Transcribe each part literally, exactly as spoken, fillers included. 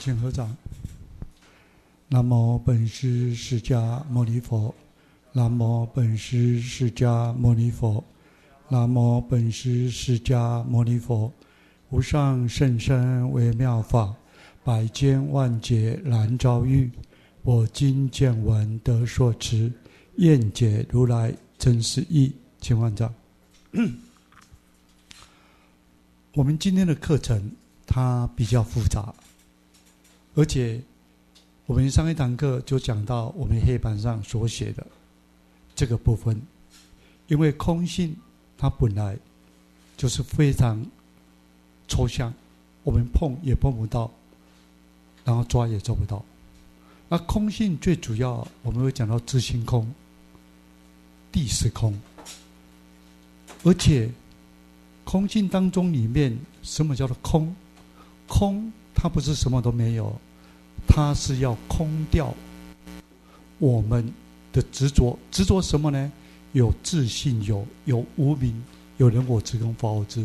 请合掌。南无本师释迦牟尼佛，南无本师释迦牟尼佛，南无本师释迦牟尼佛。无上甚深微妙法，百千万劫难遭遇。我今见闻得所持，愿解如来真实义。请换掌。我们今天的课程它比较复杂，而且我们上一堂课就讲到我们黑板上所写的这个部分，因为空性它本来就是非常抽象，我们碰也碰不到，然后抓也抓不到。那空性最主要我们会讲到自性空、地是空，而且空性当中里面什么叫做空？空它不是什么都没有，它是要空掉我们的执着。执着什么呢？有自性有，有无明，有人我执跟法我执，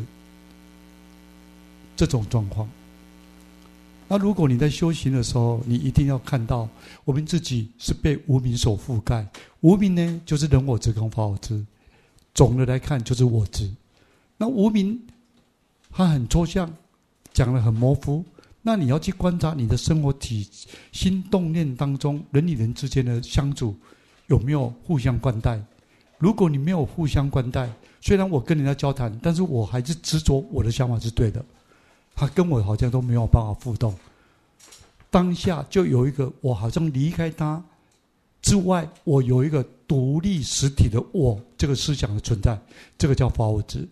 这种状况。那如果你在修行的时候，你一定要看到我们自己是被无明所覆盖。无明呢，就是人我执跟法我执，总的来看就是我执。那无明它很抽象，讲得很模糊，那你要去观察你的生活体心动念当中人与人之间的相处有没有互相关待。如果你没有互相关待，虽然我跟人家交谈，但是我还是执着我的想法是对的，他跟我好像都没有办法互动，当下就有一个我好像离开他之外，我有一个独立实体的我，这个思想的存在，这个叫法我执。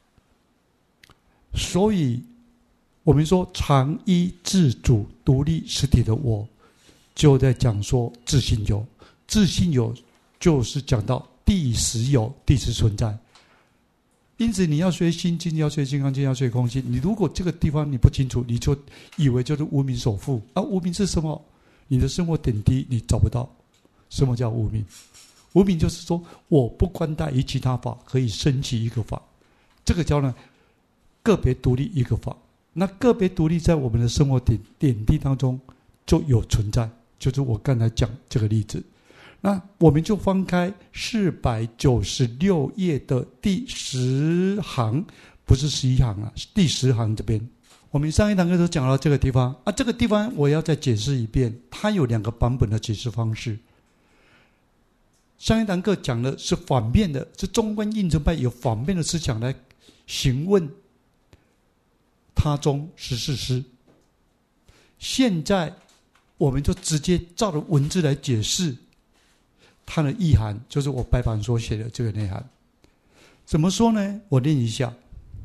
所以我们说常依自主独立实体的我，就在讲说自性有。自性有就是讲到地实有，地实存在。因此你要学心经，要学金刚经，要学空性，你如果这个地方你不清楚，你就以为就是无明所覆。而、啊、无明是什么？你的生活点滴你找不到。什么叫无明？无明就是说我不关待于其他法，可以升起一个法，这个叫呢个别独立一个法。那个别独立在我们的生活点点滴当中就有存在，就是我刚才讲这个例子。那我们就翻开四百九十六页的第十行，不是十一行啊，第十行这边。我们上一堂课都讲到这个地方啊，这个地方我要再解释一遍，它有两个版本的解释方式。上一堂课讲的是反面的，是中观应成派有反面的思想来询问他宗十四师。现在我们就直接照着文字来解释它的意涵，就是我白板所写的这个内涵。怎么说呢？我念一下：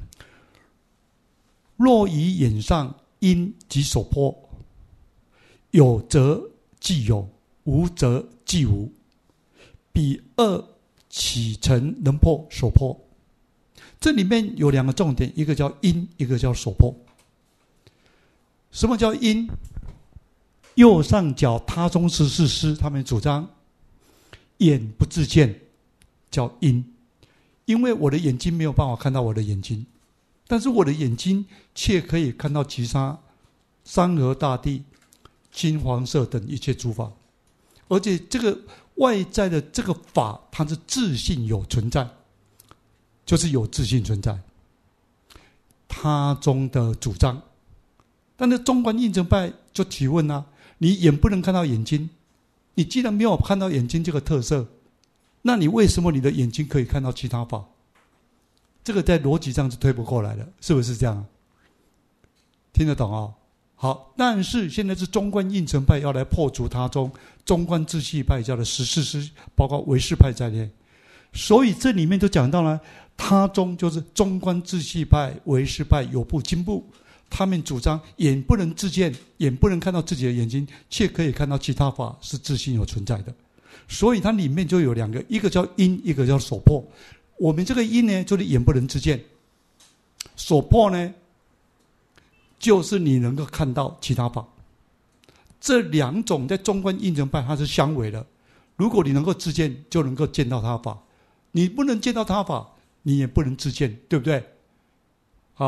若于眼上因即所破，有则即有，无则即无。彼二起尘能破所破。这里面有两个重点，一个叫因，一个叫所破。什么叫因？右上角他宗十四师他们主张眼不自见叫因，因为我的眼睛没有办法看到我的眼睛，但是我的眼睛却可以看到其他山河大地、金黄色等一切诸法，而且这个外在的这个法它是自性有存在，就是有自性存在。他宗的主张，但是中观应成派就提问啊，你眼不能看到眼睛，你既然没有看到眼睛这个特色，那你为什么你的眼睛可以看到其他法？这个在逻辑上是推不过来的，是不是这样？听得懂哦？好，但是现在是中观应成派要来破除他宗，中观自系派叫的十四师，包括唯识派在内，所以这里面就讲到了他宗就是中观自系派、唯识派有部经部，他们主张眼不能自见，眼不能看到自己的眼睛，却可以看到其他法是自性有存在的。所以它里面就有两个，一个叫因，一个叫所破。我们这个因呢，就是眼不能自见；所破呢，就是你能够看到其他法。这两种在中观应成派它是相违的。如果你能够自见，就能够见到他法；你不能见到他法，你也不能自见，对不对？好，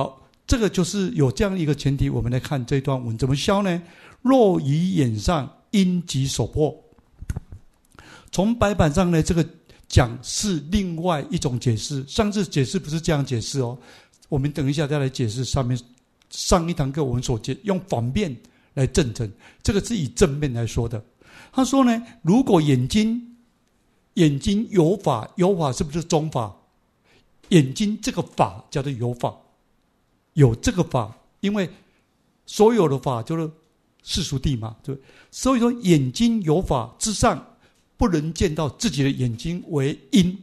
这个就是有这样一个前提，我们来看这段文怎么消呢？若于眼上，因即所破。从白板上呢，这个讲是另外一种解释。上次解释不是这样解释哦，我们等一下再来解释上面上一堂课我们所解用反面来证证，这个是以正面来说的。他说呢，如果眼睛眼睛有法，有法是不是中法？眼睛这个法叫做有法，有这个法，因为所有的法就是世俗谛嘛，对，所以说眼睛有法之上，不能见到自己的眼睛为因，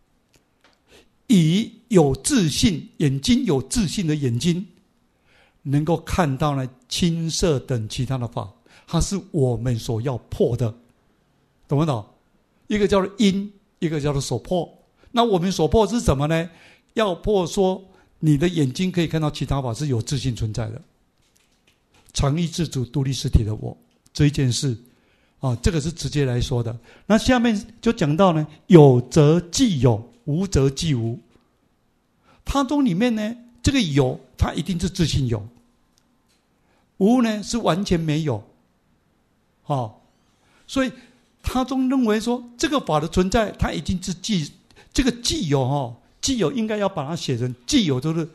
以有自信，眼睛有自信的眼睛，能够看到呢青色等其他的法，它是我们所要破的，懂不懂？一个叫做因，一个叫做所破。那我们所破是什么呢？要破说你的眼睛可以看到其他法是有自信存在的，常意自主独立实体的我这一件事啊，这个是直接来说的。那下面就讲到呢，有则既有，无则既无。它中里面呢，这个有它一定是自信有，无呢是完全没有。哦，所以他中认为说这个法的存在，它已经是既这个既有哈，既有应该要把它写成既有，就是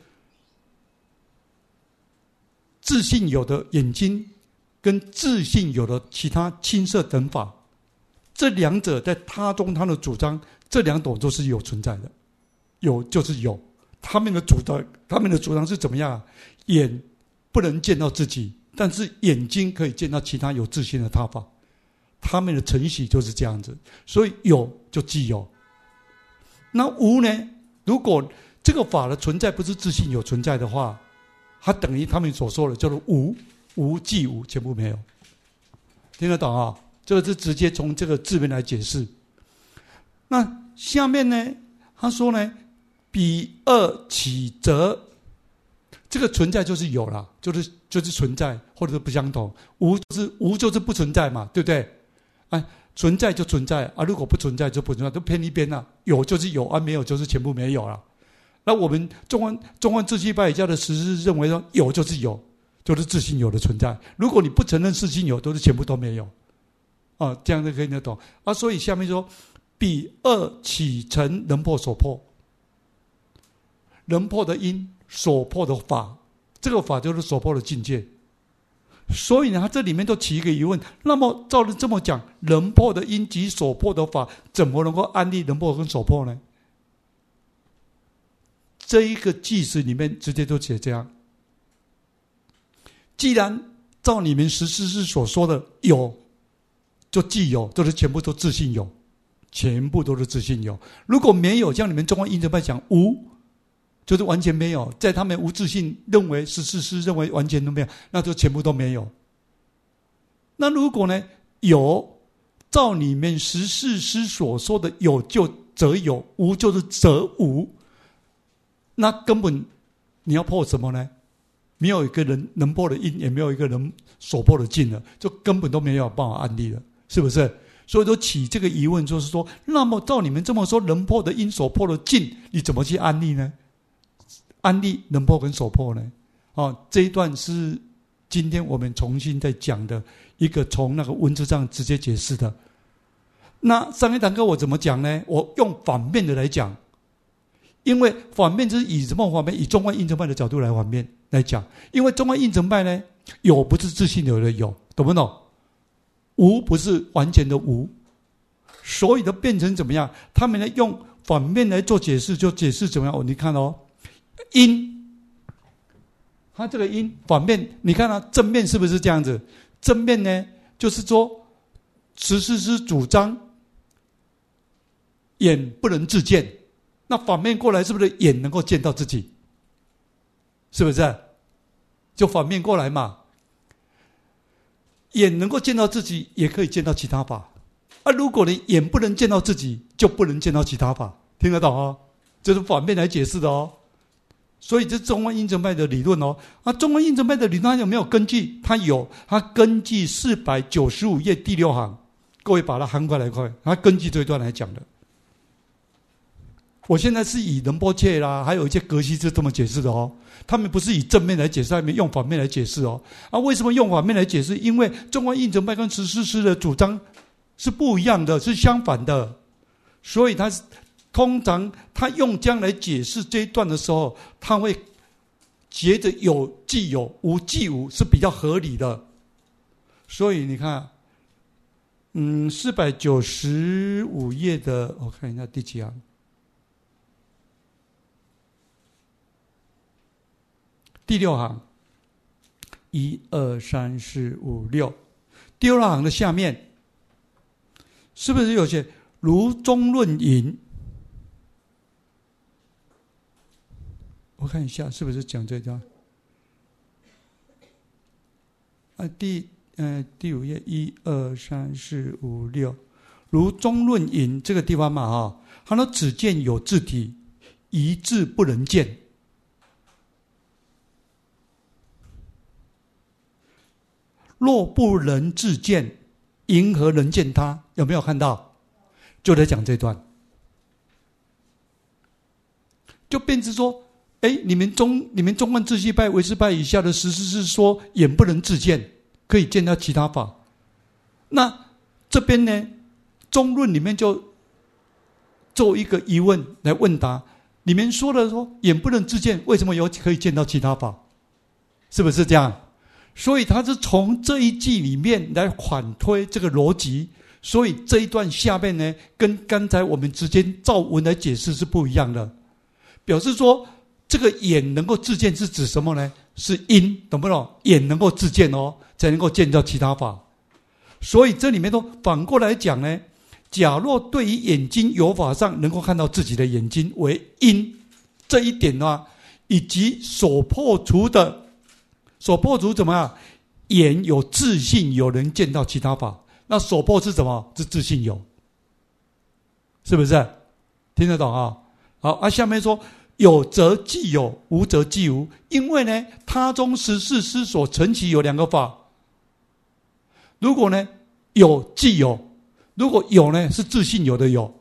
自信有的眼睛跟自信有的其他青色等法，这两者在他中他的主张，这两种都是有存在的，有就是有。他们的主张，他们的主张是怎么样啊？眼不能见到自己，但是眼睛可以见到其他有自信的他法。他们的承袭就是这样子，所以有就既有。那无呢？如果这个法的存在不是自信有存在的话，它等于他们所说的叫做无，无即无，全部没有。听得懂啊？这个是直接从这个字面来解释。那下面呢，他说呢，比二起则，这个存在就是有了，就是就是存在，或者是不相同。无就是无就是不存在嘛，对不对？哎，存在就存在啊，如果不存在就不存在，都偏一边了。有就是有啊，没有就是全部没有了。那我们中观中观自性派教的实施认为说，有就是有，就是自性有的存在。如果你不承认自性有，都是全部都没有。啊，这样就可以听得懂啊。所以下面说，彼二起成能破所破，能破的因，所破的法，这个法就是所破的境界。所以呢，他这里面都起一个疑问：那么照着这么讲，能破的因及所破的法，怎么能够安立能破跟所破呢？这一个句子里面直接都写这样：既然照你们实施师所说的有，就既有，都是全部都自信有，全部都是自信有。如果没有，像你们中观印证派讲无，就是完全没有，在他们无自信认为实施师认为完全都没有，那就全部都没有。那如果呢有，照你们实施师所说的有就则有，无就是则无，那根本你要破什么呢？没有一个人能破的因，也没有一个人所破的尽了，就根本都没有办法安立了，是不是？所以说起这个疑问，就是说，那么照你们这么说，能破的因所破的尽，你怎么去安立呢？安立能破跟所破呢？哦，这一段是今天我们重新在讲的一个从那个文字上直接解释的。那上一堂课我怎么讲呢？我用反面的来讲，因为反面就是以什么反面？以中观印证派的角度来反面来讲。因为中观印证派呢，有不是自信有的有，懂不懂？无不是完全的无，所以都变成怎么样？他们呢用反面来做解释，就解释怎么样？哦，你看哦。因，它这个因反面，你看啊，正面是不是这样子？正面呢，就是说，实施师主张眼不能自见，那反面过来是不是眼能够见到自己？是不是？就反面过来嘛，眼能够见到自己，也可以见到其他法。啊，如果你眼不能见到自己，就不能见到其他法，听得懂哦？这是反面来解释的哦。所以这是中观印证派的理论哦。啊，中观印证派的理论它有没有根据？它有，它根据四百九十五页第六行，各位把它翻过来看，它根据这一段来讲的。 我现在是以仁波切啦，还有一些格西是这么解释的哦。他们不是以正面来解释，他们用反面来解释哦。啊，为什么用反面来解释？因为中观应成派跟十四师的主张是不一样的，是相反的。所以他通常他用这样来解释这一段的时候，他会觉得有即有，无即无是比较合理的。所以你看，嗯，四百九十五页的，我看一下第几行。第六行，一二三四五六，第六行的下面，是不是有些如中论引？我看一下，是不是讲这段？啊，第呃第五页，一二三四五六，如中论引这个地方嘛，哈，他说只见有自体，一字不能见。若不能自见，因何能见他？有没有看到？就在讲这段，就变成说，哎，你们中你们中观自系派、唯识派以下的实施是说眼不能自见，可以见到其他法。那这边呢，中论里面就做一个疑问来问答：你们说的说眼不能自见，为什么有可以见到其他法？是不是这样？所以他是从这一句里面来反推这个逻辑，所以这一段下面呢，跟刚才我们直接照文来解释是不一样的。表示说，这个眼能够自见是指什么呢？是因，懂不懂？眼能够自见哦，才能够见到其他法。所以这里面都反过来讲呢，假若对于眼睛有法上能够看到自己的眼睛为因，这一点呢，以及所破除的。所破除怎么样？眼有自信有能见到其他法，那所破是什么？是自信有，是不是？听得懂啊？好啊，下面说有则即有，无则即无。因为呢，他中十四师所承其有两个法，如果呢有即有，如果有呢是自信有的有，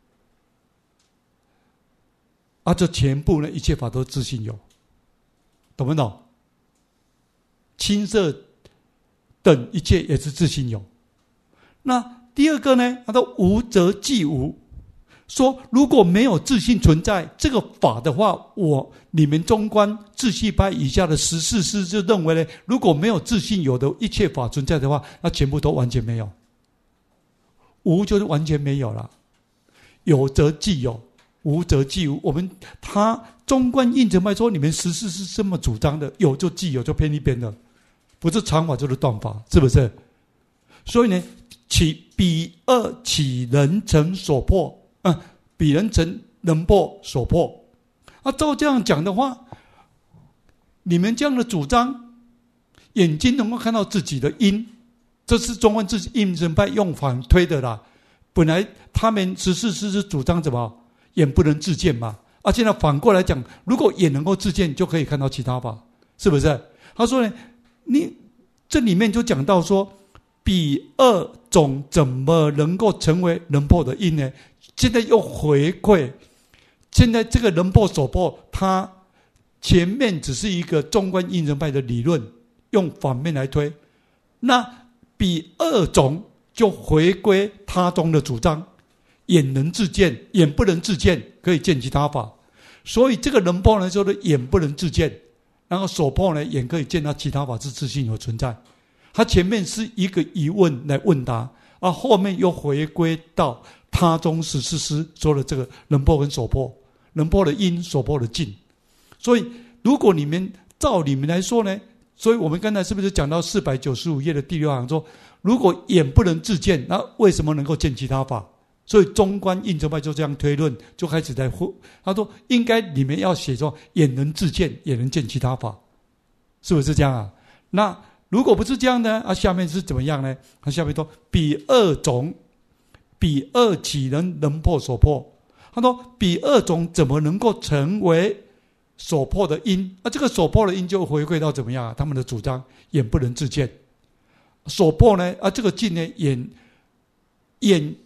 啊，这全部呢一切法都是自信有，懂不懂？青色等一切也是自信有。那第二个呢，他说无则即无，说如果没有自信存在这个法的话，我你们中观自系派以下的十四师就认为呢，如果没有自信有的一切法存在的话，那全部都完全没有。无就是完全没有了，有则即有，无则即无。我们他中观应成派说你们十四是这么主张的，有就即有，就偏一边的，不是长法就是断法，是不是？所以呢，其彼二岂能成所破？嗯，彼人成能破所破。啊，照这样讲的话，你们这样的主张，眼睛能够看到自己的因，这是中观自己应成派用反推的啦。本来他们十四师是主张什么？眼不能自见嘛。啊，现在反过来讲，如果眼能够自见，就可以看到其他法，是不是？他说呢，你这里面就讲到说，彼二种怎么能够成为能破的因呢？现在又回馈，现在这个能破所破，它前面只是一个中观应成派的理论，用反面来推，那彼二种就回归他中的主张。眼能自见，眼不能自见，可以见其他法。所以这个能破呢，说的眼不能自见，然后所破呢，眼可以见到其他法是自性有存在。它前面是一个疑问来问答，而后面又回归到他中十四师说的这个能破跟所破，能破的因，所破的尽。所以如果你们照你们来说呢，所以我们刚才是不是讲到四百九十五页的第六行说，如果眼不能自见，那为什么能够见其他法？所以中观应成派就这样推论，就开始在他说应该你们要写说眼能自见，也能见其他法，是不是这样啊？那如果不是这样呢？啊，下面是怎么样呢？他下面说彼二种，彼二岂能能破所破？他说彼二种怎么能够成为所破的因？啊，这个所破的因就回归到怎么样啊？他们的主张眼不能自见，所破呢？啊，这个尽呢眼眼。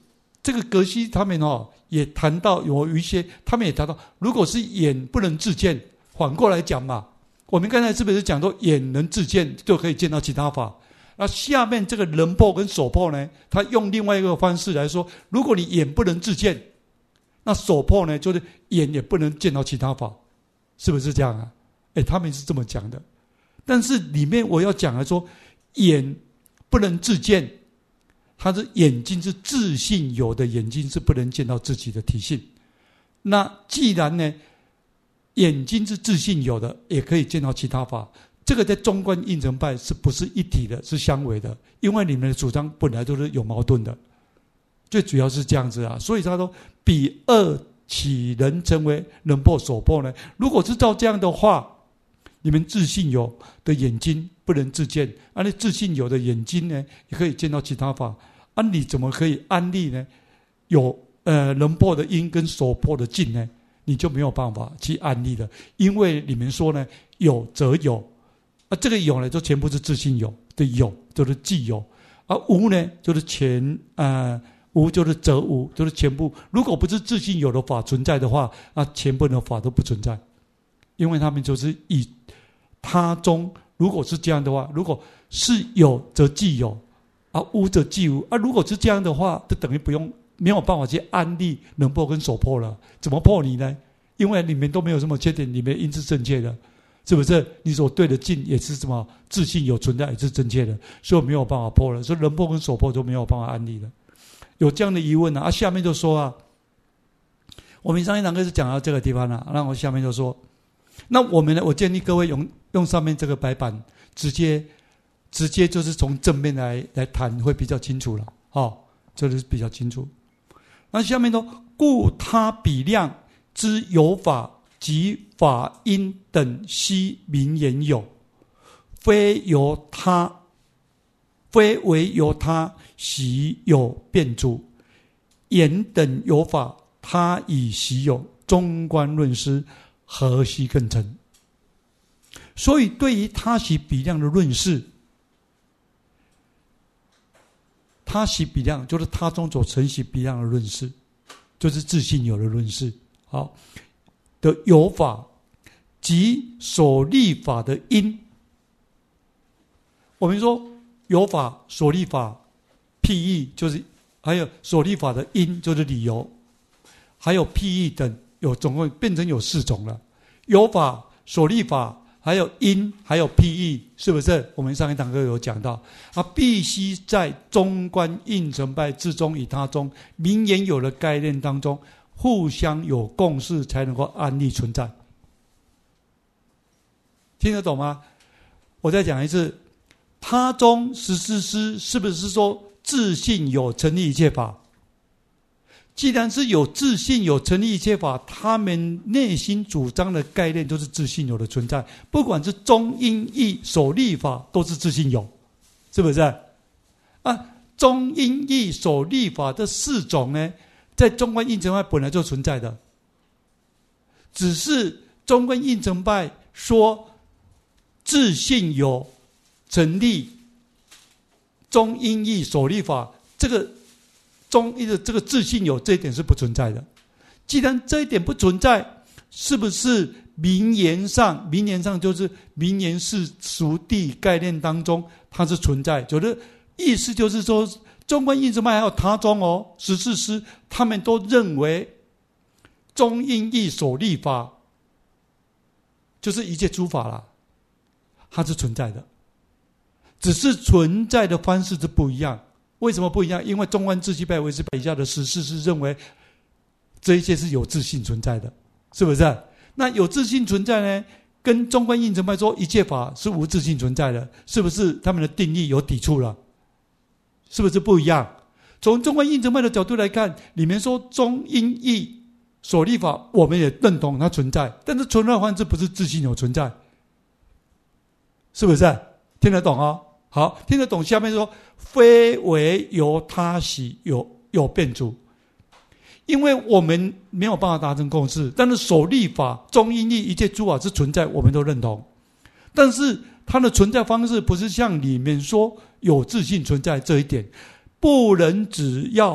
这个格西他们哦也谈到有一些，他们也谈到，如果是眼不能自见，反过来讲嘛，我们刚才是不是讲说眼能自见就可以见到其他法？那下面这个人破跟手破呢，他用另外一个方式来说，如果你眼不能自见，那手破呢就是眼也不能见到其他法，是不是这样啊？哎，他们是这么讲的。但是里面我要讲的说，眼不能自见，它的眼睛是自性有的，眼睛是不能见到自己的体性。那既然呢，眼睛是自性有的，也可以见到其他法，这个在中观应成派是不是一体的，是相违的？因为你们的主张本来都是有矛盾的，最主要是这样子啊。所以他说，彼二岂能成为人破手破呢？如果是照这样的话，你们自性有的眼睛不能自见，啊，你自性有的眼睛呢，也可以见到其他法，啊，你怎么可以安立呢？有呃人破的因跟手破的境呢？你就没有办法去安立了，因为你们说呢，有则有，啊，这个有呢，就全部是自性有的有，就是既有，而、啊、无呢，就是全呃无就是则无，就是全部。如果不是自性有的法存在的话，那全部的法都不存在，因为他们就是以他中，如果是这样的话，如果是有则既有，啊无则既无，啊如果是这样的话，就等于不用没有办法去安立人破跟手破了。怎么破你呢？因为你们都没有什么缺点，你们因是正确的，是不是？你所对的境也是什么自性有存在也是正确的，所以没有办法破了，所以人破跟手破都没有办法安立了。有这样的疑问呢、啊？啊，下面就说啊，我们上一堂课是讲到这个地方了、啊，那我下面就说。那我们呢？我建议各位用用上面这个白板，直接直接就是从正面来来谈，会比较清楚了。哦，这个是比较清楚。那下面说，故他比量之有法及法因等悉名言有，非由他，非为由他习有变主，言等有法，他以习有，中观论师。何须更成？所以对于他习比量的论事，他习比量就是他中所承习比量的论事，就是自性有的论事。好，的有法及所立法的因。我们说有法、所立法、譬喻，就是还有所立法的因，就是理由，还有譬喻等。有总共变成有四种了，有法、所立法，还有因，还有譬喻，是不是？我们上一堂课有讲到，啊，必须在中观应成派之中与他中名言有的概念当中，互相有共识，才能够安立存在。听得懂吗？我再讲一次，他中十四师是不是说自性有成立一切法？既然是有自性有成立一切法，他们内心主张的概念都是自性有的存在，不管是中因义所立法都是自性有，是不是啊？中因义所立法这四种呢，在中观应成派本来就存在的，只是中观应成派说自性有成立中因义所立法，这个中医的这个自性有这一点是不存在的。既然这一点不存在，是不是名言上，名言上就是名言世俗谛概念当中它是存在，就是意思就是说，中观应成派还有他中哦，十四师他们都认为中因义所立法就是一切诸法啦，它是存在的，只是存在的方式是不一样。为什么不一样？因为中观自性派、唯识派以下的十四是认为这一切是有自性存在的，是不是？那有自性存在呢，跟中观应成派说一切法是无自性存在的，是不是他们的定义有抵触了？是不是不一样？从中观应成派的角度来看，里面说中因义所立法，我们也认同它存在，但是存在方式不是自性有存在，是不是？听得懂哦？好，听得懂。下面说，非为由他习有有变主，因为我们没有办法达成共识，但是所立法、中因义一切诸法是存在，我们都认同。但是它的存在方式不是像里面说有自性存在这一点，不能只要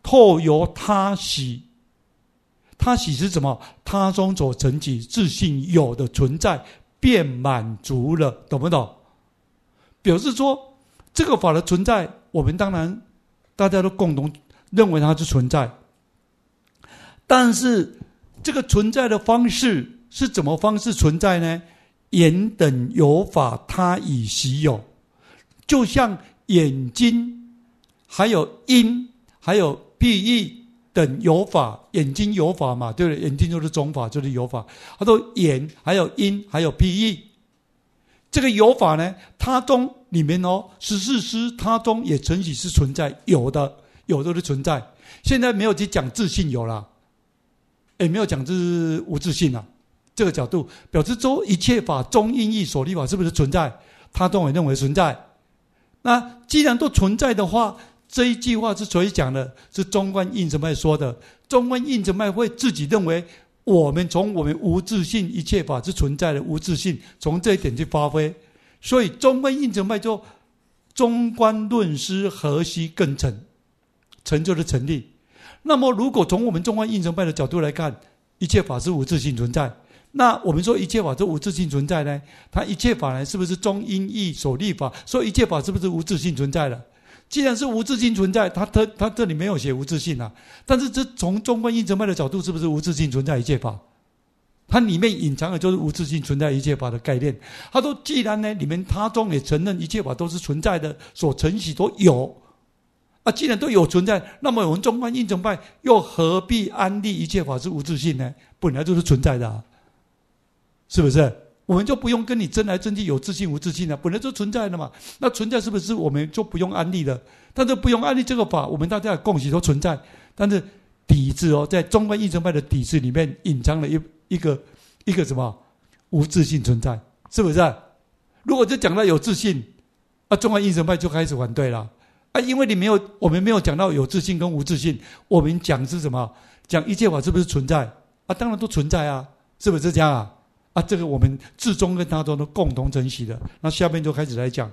透由他喜，他喜是什么？他中所成己自性有的存在，便满足了，懂不懂？表示说，这个法的存在，我们当然大家都共同认为它是存在，但是这个存在的方式是怎么方式存在呢？眼等有法，他以习有，就像眼睛、还有音、还有譬喻等有法，眼睛有法嘛，对不对？眼睛就是种法，就是有法。他说眼还有音还有譬喻，这个有法呢，他中里面哦，十四师他中也承许是存在，有的有的是存在。现在没有去讲自性有啦，也没有讲是无自性啦。这个角度表示说，一切法中因义所立法是不是存在？他中也认为存在。那既然都存在的话，这一句话是谁讲的？是中观应成派说的。中观应成派会自己认为，我们从我们无自性一切法是存在的无自性，从这一点去发挥。所以中观应成派就中观论师合析更成，成就的成立。那么如果从我们中观应成派的角度来看，一切法是无自性存在，那我们说一切法是无自性存在呢？它一切法呢，是不是中因义所立法？说一切法是不是无自性存在了？既然是无自性存在，他他他这里没有写无自性啊，但是这从中观应成派的角度，是不是无自性存在一切法？它里面隐藏的就是无自性存在一切法的概念。他说，既然呢，里面他中也承认一切法都是存在的，所承许都有啊，既然都有存在，那么我们中观应成派又何必安立一切法是无自性呢？本来就是存在的啊，是不是？我们就不用跟你争来争去有自性无自性了，本来就存在的嘛。那存在是不是我们就不用安立了？但是不用安立这个法，我们大家的共识都存在。但是底子哦，在中观应成派的底子里面隐藏了一一个一个什么无自性存在，是不是？如果就讲到有自性，啊，中观应成派就开始反对了啊，因为你没有，我们没有讲到有自性跟无自性，我们讲是什么？讲一切法是不是存在啊？当然都存在啊，是不是这样啊？啊，这个我们自中跟他中都共同承袭的。那下面就开始来讲，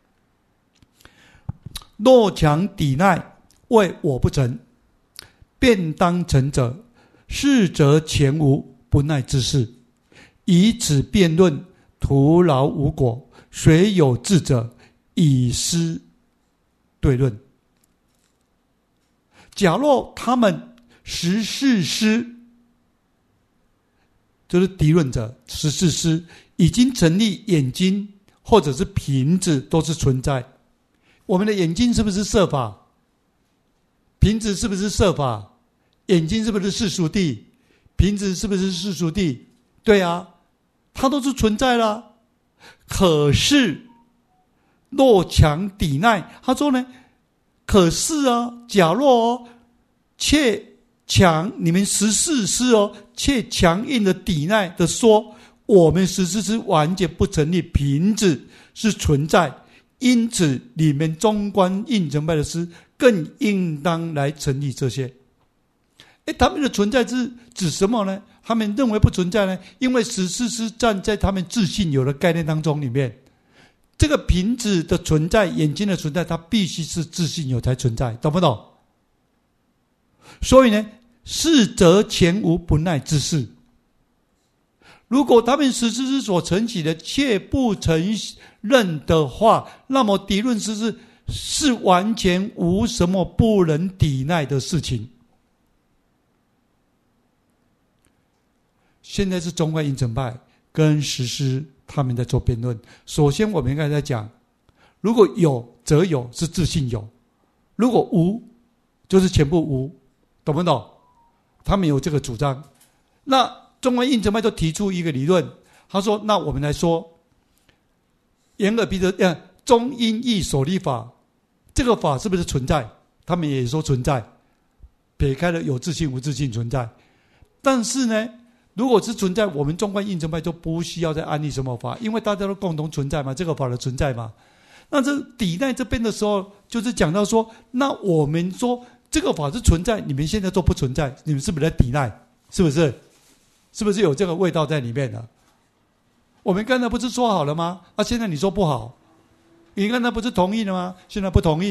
若强抵赖，谓我不成，便当成者，是则前无不耐之事。以此辩论，徒劳无果。虽有智者，以思对论。假若他们十四师，就是敌论者，十四师已经成立，眼睛或者是瓶子都是存在。我们的眼睛是不是色法？瓶子是不是色法？眼睛是不是世俗谛？瓶子是不是世俗谛？对啊，它都是存在了。可是若强抵赖，他说呢，可是啊，假若哦，却强你们十四师哦，却强硬的抵赖的说，我们十四师完全不成立，瓶子是存在，因此你们中观应成派的师更应当来成立这些。诶，他们的存在是指什么呢？他们认为不存在呢，因为十四师站在他们自性有的概念当中里面，这个瓶子的存在，眼睛的存在，它必须是自性有才存在，懂不懂？所以呢，是则前无不耐之事。如果他们十四师所承起的却不承认的话，那么敌论师是是完全无什么不能抵赖的事情。现在是中观应成派跟十师他们在做辩论。首先我们应该在讲，如果有则有是自性有，如果无就是全部无，懂不懂？他们有这个主张。那中观应成派就提出一个理论，他说，那我们来说眼耳鼻舌中因义所立法，这个法是不是存在？他们也说存在，撇开了有自性无自性存在。但是呢，如果是存在，我们中观应成派就不需要再安立什么法，因为大家都共同存在嘛，这个法的存在嘛。那这抵赖这边的时候，就是讲到说，那我们说这个法是存在，你们现在都不存在，你们是不是在抵赖？是不是？是不是有这个味道在里面的？我们刚才不是说好了吗？啊，现在你说不好，你刚才不是同意了吗？现在不同意，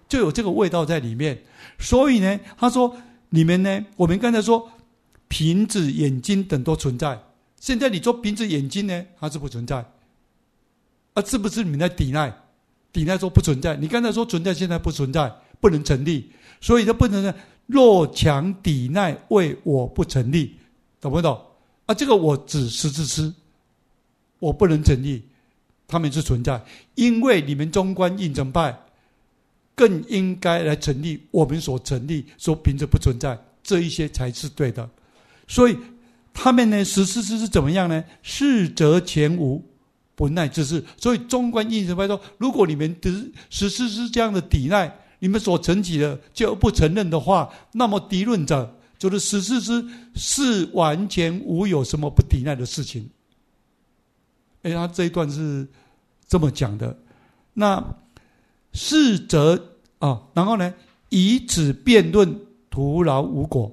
就有这个味道在里面。所以呢，他说你们呢，我们刚才说瓶子、眼睛等都存在，现在你说瓶子、眼睛呢，它是不存在啊？是不是你们在抵赖？抵赖说不存在，你刚才说存在，现在不存在，不能成立，所以就不能呢。若强抵赖，谓我不成立，懂不懂？啊，这个我指实质师，我不能成立，他们是存在，因为你们中观应成派更应该来成立我们所成立说凭着不存在，这一些才是对的。所以他们呢，实质师是怎么样呢？是则前无不赖之事。所以中观应成派说，如果你们实质是这样的抵赖，你们所承起的就不承认的话，那么敌论者就是实质师是完全无有什么不抵赖的事情。哎，他这一段是这么讲的。那是则啊，然后呢，以此辩论，徒劳无果。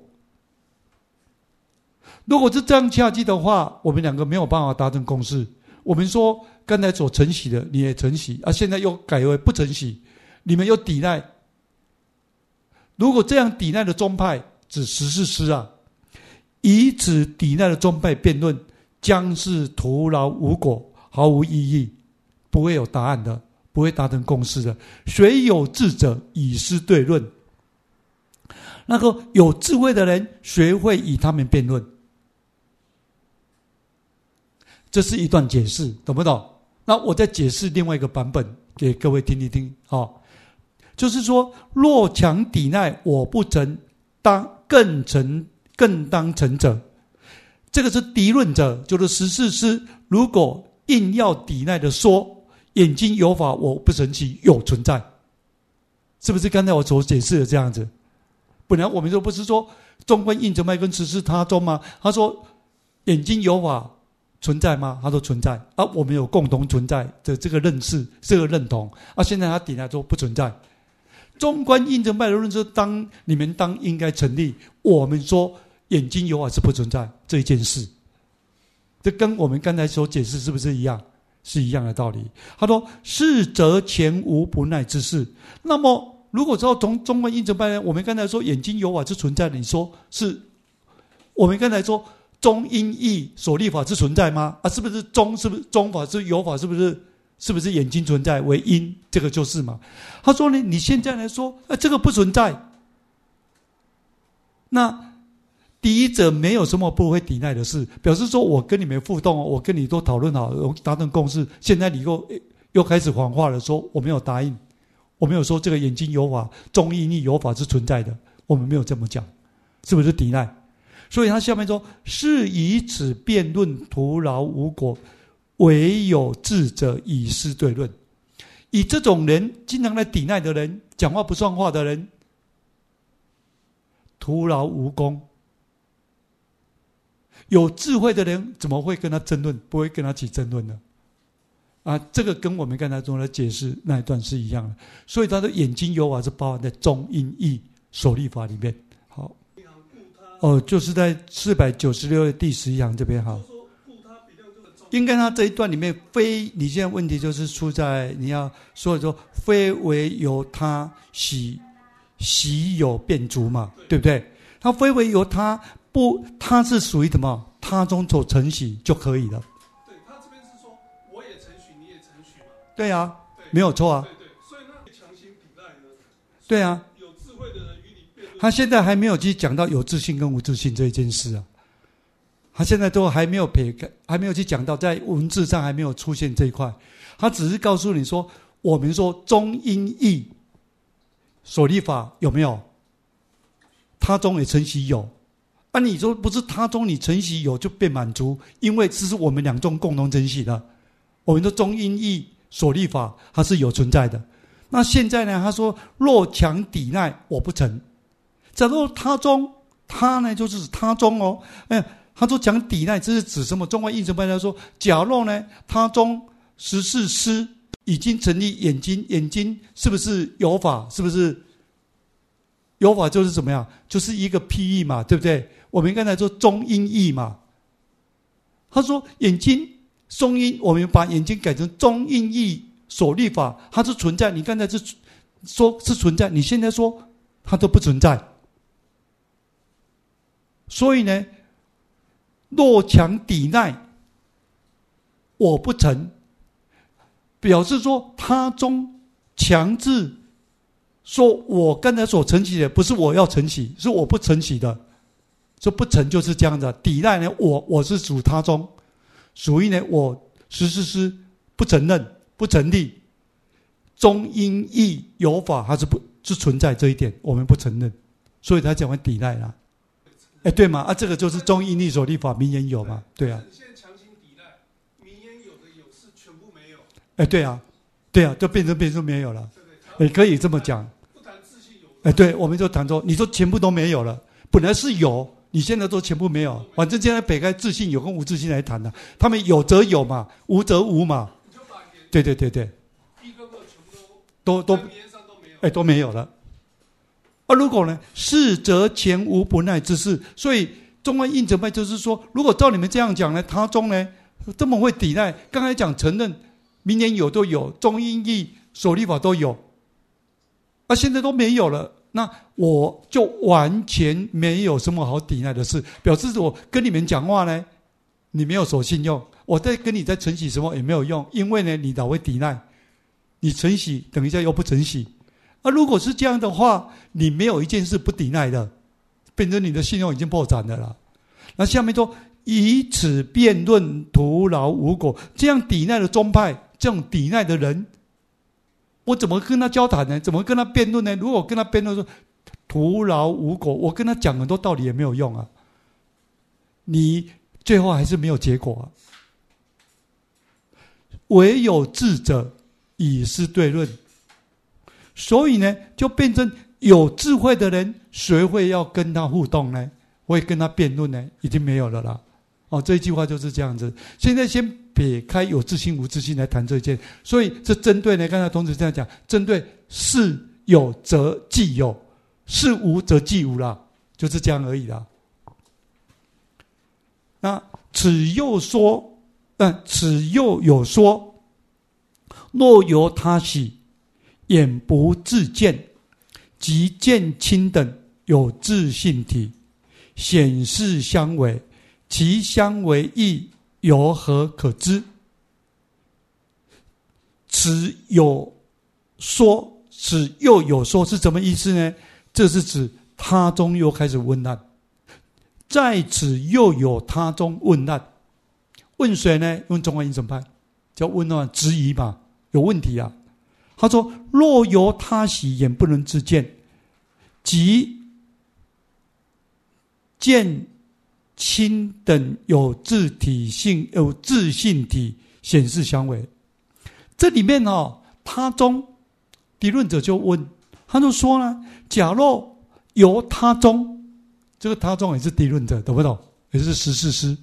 如果是这样下去的话，我们两个没有办法达成共识。我们说刚才所承袭的你也承袭啊，现在又改为不承袭，你们又抵赖。如果这样抵赖的宗派指实质师啊，以此抵赖的宗派辩论，将是徒劳无果，毫无意义，不会有答案的，不会达成共识的。虽有智者以师对论，那个有智慧的人，谁会以他们辩论？这是一段解释，懂不懂？那我再解释另外一个版本给各位听一听啊、哦。就是说，若强抵赖，我不成，当更成，更当成者。这个是敌论者，就是实质师。如果硬要抵赖的说，眼睛有法，我不成其有存在，是不是刚才我所解释的这样子？本来我们说不是说中观应成派跟实质他宗吗？他说眼睛有法存在吗？他说存在啊，我们有共同存在的这个认识，这个认同啊。现在他抵赖说不存在。中观应成派的论说，当你们当应该成立，我们说眼睛有法是不存在这一件事，这跟我们刚才所解释是不是一样？是一样的道理。他说是则前无不赖之事。那么如果说从中观应成派，我们刚才说眼睛有法是存在的，你说是我们刚才说中因义所立法是存在吗？啊，是不是中是不是中法是有法是不是？是不是眼睛存在为因？这个就是嘛。他说呢，你现在来说，啊，这个不存在。那第一者没有什么不会抵赖的事，表示说我跟你们互动，我跟你都讨论好，达成共识。现在你又又开始谎话了，说我没有答应，我没有说这个眼睛有法、中因义有法是存在的，我们没有这么讲，是不是抵赖？所以他下面说，是以此辩论，徒劳无果。唯有智者以师对论。以这种人经常来抵赖的人，讲话不算话的人，徒劳无功。有智慧的人怎么会跟他争论？不会跟他起争论呢？啊，这个跟我们刚才中的解释那一段是一样的。所以他的眼睛有法是包含在中因义所立法里面。好，哦，就是在四百九十六页第十一行这边。好，应该他这一段里面非，你现在问题就是出在你要说说非为由他喜喜有变足嘛，对不对？他非为由他不，他是属于什么？他中所承许就可以了。 对，他这边是说我也承许，你也承许嘛。 对啊，对，没有错啊。 对对，所以那强行抵赖呢？ 对啊， 有智慧的人与你辩论。 他现在还没有去讲到有自信跟无自信这一件事啊。他现在都还没有撇开，还没有去讲到，在文字上还没有出现这一块。他只是告诉你说，我们说中因义所立法有没有？他中也承袭有。啊，你说不是他中你承袭有就变满足，因为这是我们两中共同承袭的。我们说中因义所立法，它是有存在的。那现在呢？他说若强抵赖，我不成。假如他中，他呢就是他中哦，哎。他说讲抵赖，这是指什么？中观应成派他说，假若呢，他中十四师已经成立眼睛，眼睛是不是有法？是不是有法就是怎么样？就是一个譬喻嘛，对不对？我们刚才说中因义嘛。他说眼睛中因，我们把眼睛改成中因义所立法，它是存在。你刚才是说是存在，你现在说它都不存在。所以呢，若强抵赖，我不成，表示说他中强制说我刚才所承袭的不是我要承袭，是我不承袭的。说不成就是这样的，抵赖呢，我我是属他中，属于呢我实施师不承认不成立，中因义有法还是不是存在这一点，我们不承认，所以他讲完抵赖啦。哎，对嘛？啊，这个就是中因义所立法，名言有嘛？对啊。 你现在强行抵赖，名言有的有是全部没有。 哎，对啊，对啊，就变成变成没有了。也可以这么讲。 不谈自信有。 哎，对，我们就谈说，你说全部都没有了，本来是有。你现在都全部没有，反正现在撇开自信有跟无自信来谈的，他们有则有嘛，无则无嘛。对对对对， 一个个全部都都都哎都没有了。啊，如果呢，是则前无不赖之事，所以中观应成派就是说，如果照你们这样讲呢，他中呢这么会抵赖，刚才讲承认明年有都有，中因义所立法都有，啊，现在都没有了。那我就完全没有什么好抵赖的事，表示我跟你们讲话呢，你没有守信用，我在跟你在承袭什么也没有用，因为呢，你老会抵赖，你承袭等一下又不承袭，啊，如果是这样的话，你没有一件事不抵赖的，变成你的信用已经破产了啦。那下面说以此辩论徒劳无果，这样抵赖的宗派，这种抵赖的人。我怎么跟他交谈呢？怎么跟他辩论呢？如果我跟他辩论说徒劳无果，我跟他讲很多道理也没有用啊，你最后还是没有结果啊。唯有智者以是对论，所以呢，就变成有智慧的人，谁会要跟他互动呢？会跟他辩论呢？已经没有了啦。哦，这一句话就是这样子。现在先撇开有自信无自信来谈这件，所以这针对呢，刚才同志这样讲，针对是有则既有，是无则既无啦，就是这样而已啦。那此又说，呃，此又有说，若由他喜，眼不自见，即见亲等有自性体，显示相违。其相为异，由何可知？此有说，此又有说是什么意思呢？这是指他中又开始问难，在此又有他中问难，问谁呢？问中观应成派，叫问难质疑嘛，有问题啊。他说：若由他喜，眼不能自见，即见亲等有自体性，有自性体，显示相违。这里面哦，他中理论者就问，他就说呢：假若由他中，这个他中也是理论者，懂不懂？也是实事师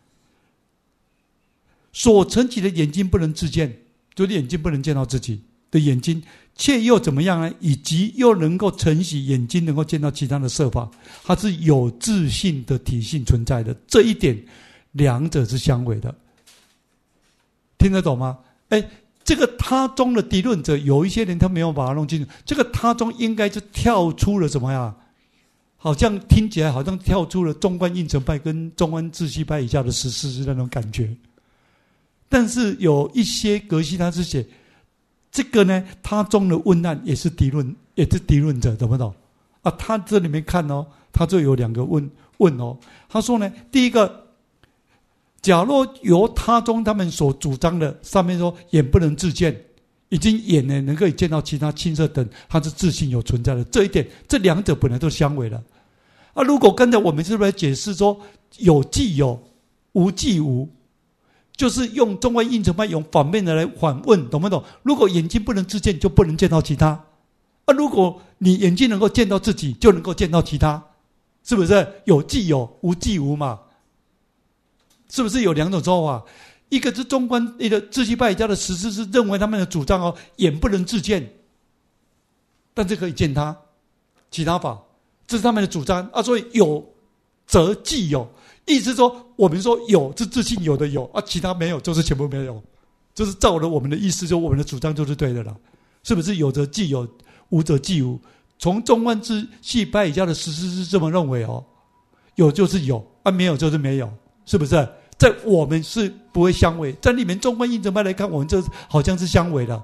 所承起的眼睛不能自见，就是眼睛不能见到自己的眼睛，却又怎么样呢？以及又能够承袭眼睛能够见到其他的色法，它是有自性的体性存在的。这一点，两者是相违的，听得懂吗？哎，这个他中的理论者，有一些人他没有把它弄清楚。这个他中应该就跳出了什么呀？好像听起来好像跳出了中观应成派跟中观自系派以下的实事是那种感觉。但是有一些格西他是写。这个呢，他中的问难也是敌论，也是敌论者，懂不懂？啊，他这里面看哦，他就有两个问问哦。他说呢，第一个，假若由他中他们所主张的，上面说眼不能自见，已经眼呢能够见到其他青色等，它是自性有存在的。这一点，这两者本来都相违了。啊，如果跟着我们是不是来解释说有即有，无即无？就是用中观应成派用反面的来反问，懂不懂？如果眼睛不能自见，就不能见到其他啊；如果你眼睛能够见到自己，就能够见到其他，是不是？有即有，无即无嘛？是不是有两种说法？一个是中观，一个自系派家的实施是认为他们的主张哦，眼不能自见，但是可以见他其他法，这是他们的主张啊。所以有则即有。意思说，我们说有是自性有的有啊，其他没有就是全部没有，就是照了我们的意思，就我们的主张就是对的了，是不是？有则既有， 无则即无。从中观之系派以下的实施是这么认为哦，有就是有啊，没有就是没有，是不是？在我们是不会相违，在你们中观印证派来看，我们这好像是相违的。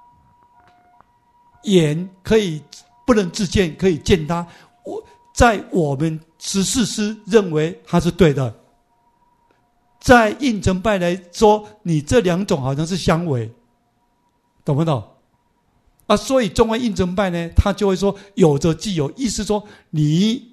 眼可以不能自见，可以见他。我在我们十四师认为他是对的，在印证派来说，你这两种好像是相违，懂不懂？啊，所以中观印证派呢，他就会说有则既有，意思说你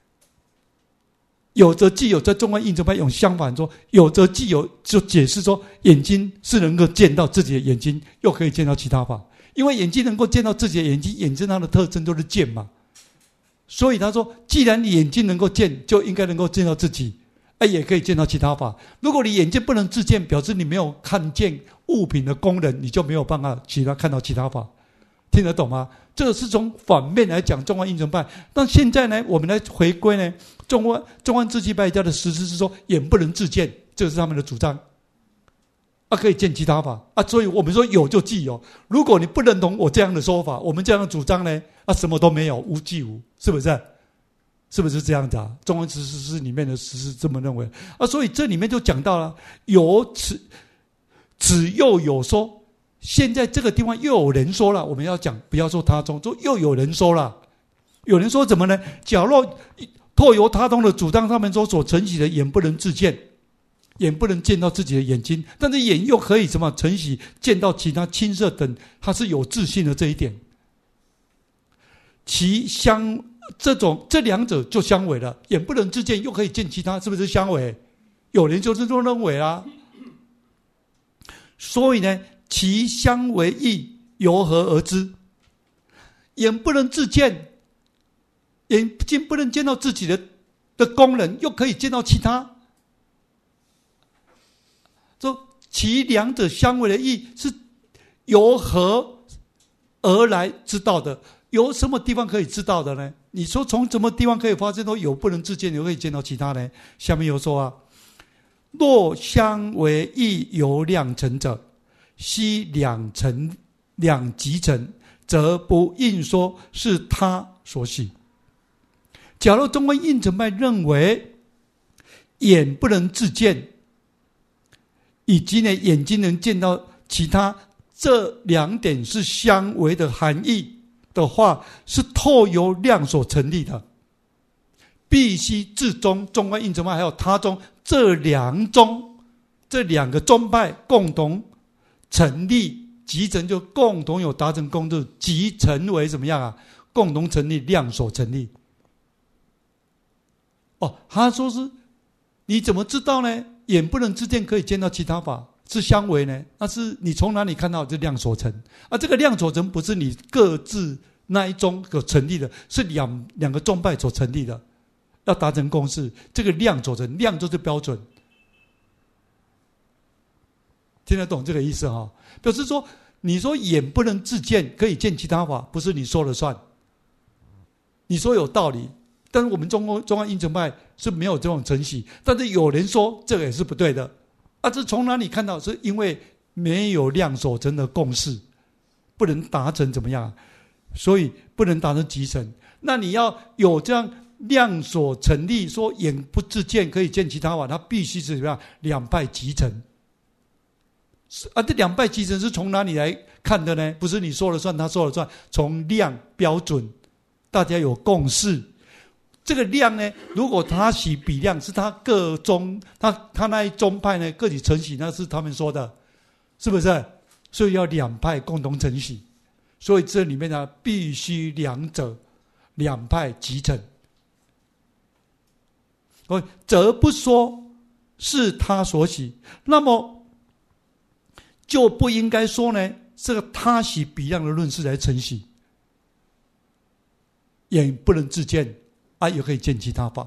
有则既有，在中观印证派用相反说有则既有，就解释说眼睛是能够见到自己的眼睛，又可以见到其他法。因为眼睛能够见到自己的眼睛，眼睛它的特征都是见嘛，所以他说，既然你眼睛能够见，就应该能够见到自己，哎，也可以见到其他法。如果你眼睛不能自见，表示你没有看见物品的功能，你就没有办法其他看到其他法，听得懂吗？这个是从反面来讲中观印证派。但现在呢，我们来回归呢，中观中观自系派家的实施是说，眼不能自见，这是他们的主张。啊，可以见其他法啊，所以我们说有就即有。如果你不认同我这样的说法，我们这样的主张呢，啊，什么都没有，无即无，是不是？是不是这样子啊？中观实施是里面的实施这么认为啊，所以这里面就讲到了有此此又有说，现在这个地方又有人说了，我们要讲不要说他中，说又有人说了，有人说怎么呢？假若透由他中的主张，他们说所承袭的眼不能自见。眼不能见到自己的眼睛，但是眼又可以什么承袭见到其他青色等，它是有自信的这一点。其相这种这两者就相违了，眼不能自见又可以见其他，是不是相违？有人就是这么认为啊。所以呢，其相违义由何而知？眼不能自见，眼睛不能见到自己的的功能，又可以见到其他。说其两者相违的义是由何而来知道的？由什么地方可以知道的呢？你说从什么地方可以发现说有不能自见，又可以见到其他呢？下面又说啊，若相违义由两成者，悉两成两即成，则不应说是他所喜。假如中观印证派认为眼不能自见，以及呢，眼睛能见到其他，这两点是相违的含义的话，是透由量所成立的。必须至中中观印证派还有他宗这两宗这两个宗派共同成立，集成就共同有达成共识，集成为怎么样啊？共同成立量所成立。哦，他说是你怎么知道呢？眼不能自见可以见到其他法，是相违呢？那是你从哪里看到这量所成？啊，这个量所成不是你各自那一宗所成立的，是两两个宗派所成立的，要达成共识。这个量所成，量就是标准，听得懂这个意思哈、哦？表示说，你说眼不能自见可以见其他法，不是你说了算，你说有道理。但是我们中国中观印证派是没有这种承袭，但是有人说这个也是不对的啊！这从哪里看到？是因为没有量所成的共识，不能达成怎么样？所以不能达成集成。那你要有这样量所成立，说眼不自见可以见其他法，它必须是怎么样？两派集成啊！这两派集成是从哪里来看的呢？不是你说了算，他说了算，从量标准，大家有共识。这个量呢，如果他喜比量是他各宗，他他那一宗派呢各体承袭，那是他们说的，是不是？所以要两派共同承袭，所以这里面呢必须两者两派集成，则不说是他所喜，那么就不应该说呢这个他喜比量的论事来承袭，眼不能自见。啊，也可以见其他法，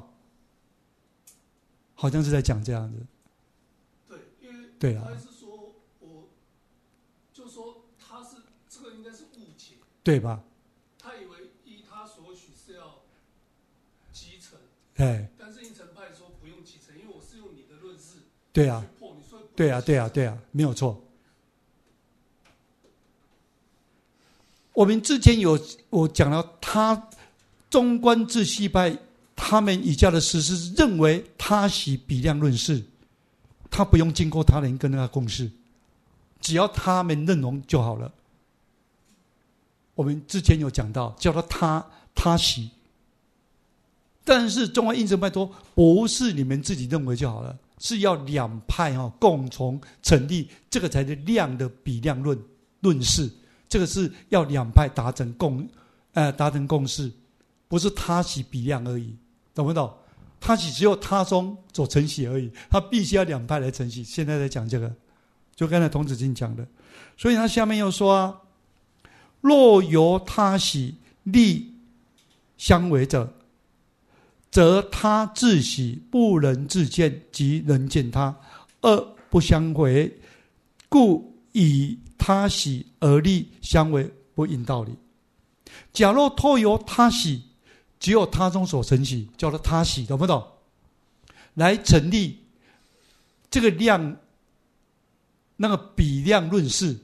好像是在讲这样子。 对，因为对啊， 他是说，我就说他是这个应该是误解， 对吧？ 他以为依他所许是要集成， 哎， 但是印程派说不用集成，因为我是用你的论事对啊， 去破，你说对啊，对啊，对啊，没有错。 我们之前有我讲了，他中观自系派他们以下的实施认为他喜比量论事，他不用经过他人跟他共识，只要他们认同就好了。我们之前有讲到，叫做他他喜。但是中观应成派说，不是你们自己认为就好了，是要两派哈共同成立，这个才是量的比量论论事。这个是要两派达成共，呃，达成共识，不是他喜比量而已，懂不懂？他喜只有他中所承袭而已，他必须要两派来承袭。现在在讲这个，就刚才童子经讲的，所以他下面又说啊，若由他喜力相违者，则他自喜不能自见，即能见他，二不相违，故以他喜而力相违，不应道理。假若透由他喜，只有他中所承袭，叫做他喜，懂不懂？来成立这个量，那个比量论事，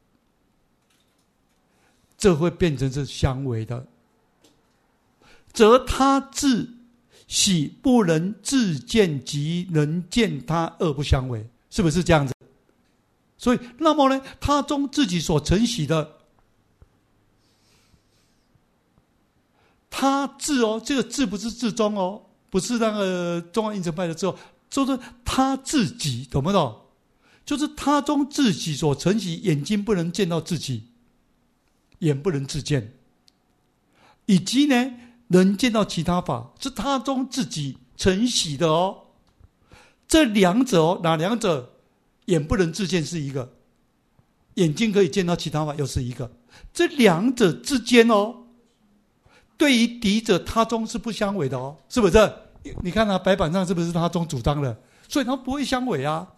这会变成是相违的。则他自喜不能自见，即能见他，二不相违，是不是这样子？所以那么呢，他中自己所承袭的他自哦，这个自不是自中哦，不是那个中观应成派的自哦，就是他自己，懂不懂？就是他中自己所承袭，眼睛不能见到自己，眼不能自见，以及呢能见到其他法，是他中自己承袭的哦。这两者哦，哪两者？眼不能自见是一个，眼睛可以见到其他法又是一个，这两者之间哦，对于敌者他中是不相违的哦，是不是？你看啊，白板上是不是他中主张的？所以他不会相违啊。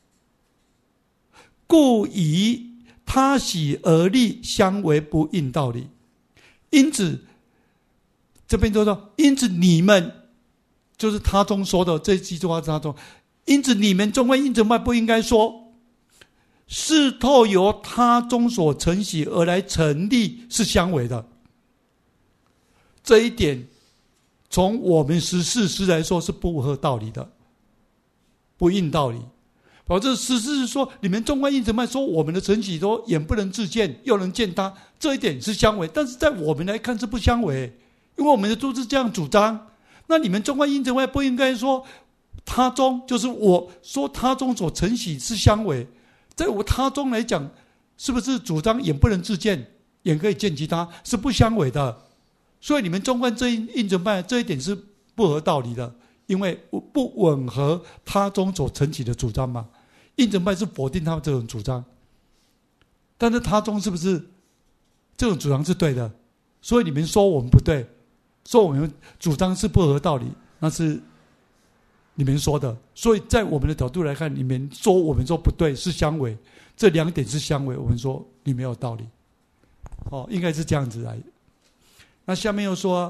故以他喜而力相违，不应道理。因此这边就说，因此你们就是他中说的这几句话是他中，因此你们中观应成派不应该说是透由他中所承袭而来成立是相违的。这一点从我们实事师来说是不合道理的，不应道理。保证实事是说，你们中观应成派说我们的承袭说眼不能自见又能见他，这一点是相违，但是在我们来看是不相违，因为我们的都是这样主张。那你们中观应成派不应该说他中，就是我说他中所承袭是相违，在我他中来讲，是不是主张眼不能自见，眼可以见其他，是不相违的。所以你们中观这应成派这一点是不合道理的，因为不吻合他中所承袭的主张嘛。应成派是否定他们这种主张，但是他中是不是这种主张是对的？所以你们说我们不对，说我们主张是不合道理，那是你们说的。所以在我们的角度来看，你们说我们说不对是相违，这两点是相违，我们说你没有道理。哦，应该是这样子来。那下面又说，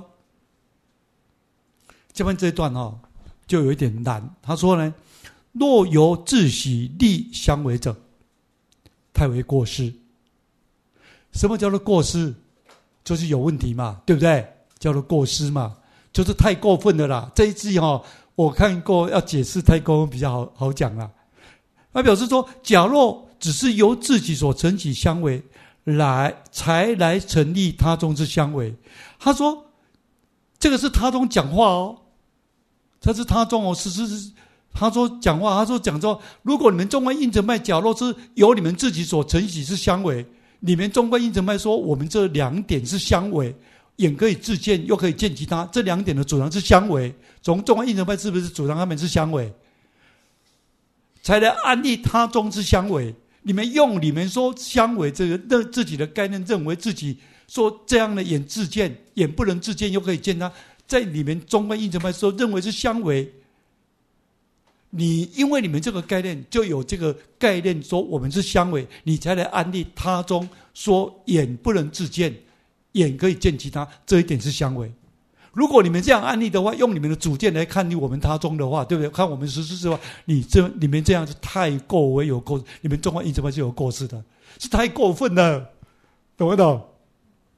下面这一段哦，就有一点难。他说呢，若由自喜力相违者，太为过失。什么叫做过失？就是有问题嘛，对不对？叫做过失嘛，就是太过分了啦。这一句哈、哦，我看过，要解释太过分比较好好讲啦。他表示说，假若只是由自己所承袭相违来才来成立他中之相违，他说这个是他中讲话哦，这是他中哦，是是是。他说讲话，他说讲说，如果你们中观应成派假若是由你们自己所承袭是相违，你们中观应成派说我们这两点是相违，眼可以自见又可以见其他，这两点的主张是相违。从中观应成派是不是主张他们是相违，才来安立他中之相违？你们用你们说相违这个认自己的概念，认为自己说这样的眼自见，眼不能自见又可以见他，在你们中观应成派说认为是相违。你因为你们这个概念就有这个概念说我们是相违，你才来安立他中说眼不能自见，眼可以见其他，这一点是相违。如果你们这样安立的话，用你们的主见来看你我们他中的话，对不对？看我们实施之话，你这你们这样是太过为有过，你们中观应成派是有过失的，是太过分了，懂不懂？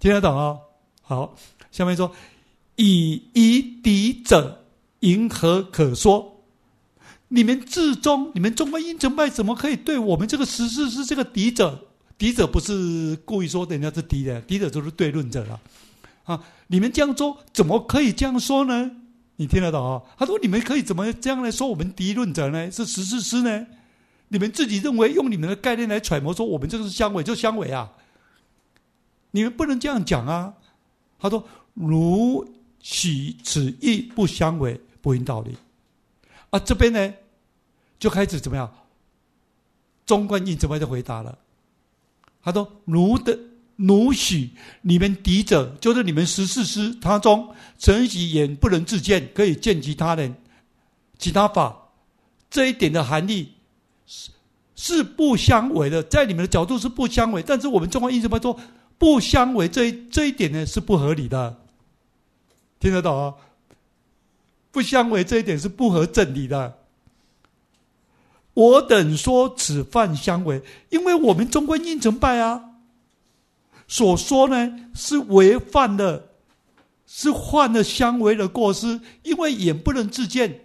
听得懂啊、哦？好，下面说以夷敌者，银何可说？你们至中，你们中观应成派怎么可以对我们这个十四师这个敌者？敌者不是故意说人家是敌人，敌者就是对论者了啊！你们这样说，怎么可以这样说呢？你听得懂啊？他说：“你们可以怎么这样来说我们敌论者呢？是十四师呢？你们自己认为用你们的概念来揣摩，说我们这个是相违，就相违啊！你们不能这样讲啊！”他说：“如许此意不相违，不应道理。”啊，这边呢就开始怎么样？中观应成派就回答了，他说：“奴的。”奴许你们敌者，就是你们十四师他中，承许眼不能自见，可以见其他人、其他法，这一点的含义是是不相违的，在你们的角度是不相违，但是我们中观应成派说不相违，这一这一点呢是不合理的，听得懂啊？不相违这一点是不合正理的。我等说此犯相违，因为我们中观应成派啊。所说呢是违犯了，是犯了相违的过失，因为眼不能自见，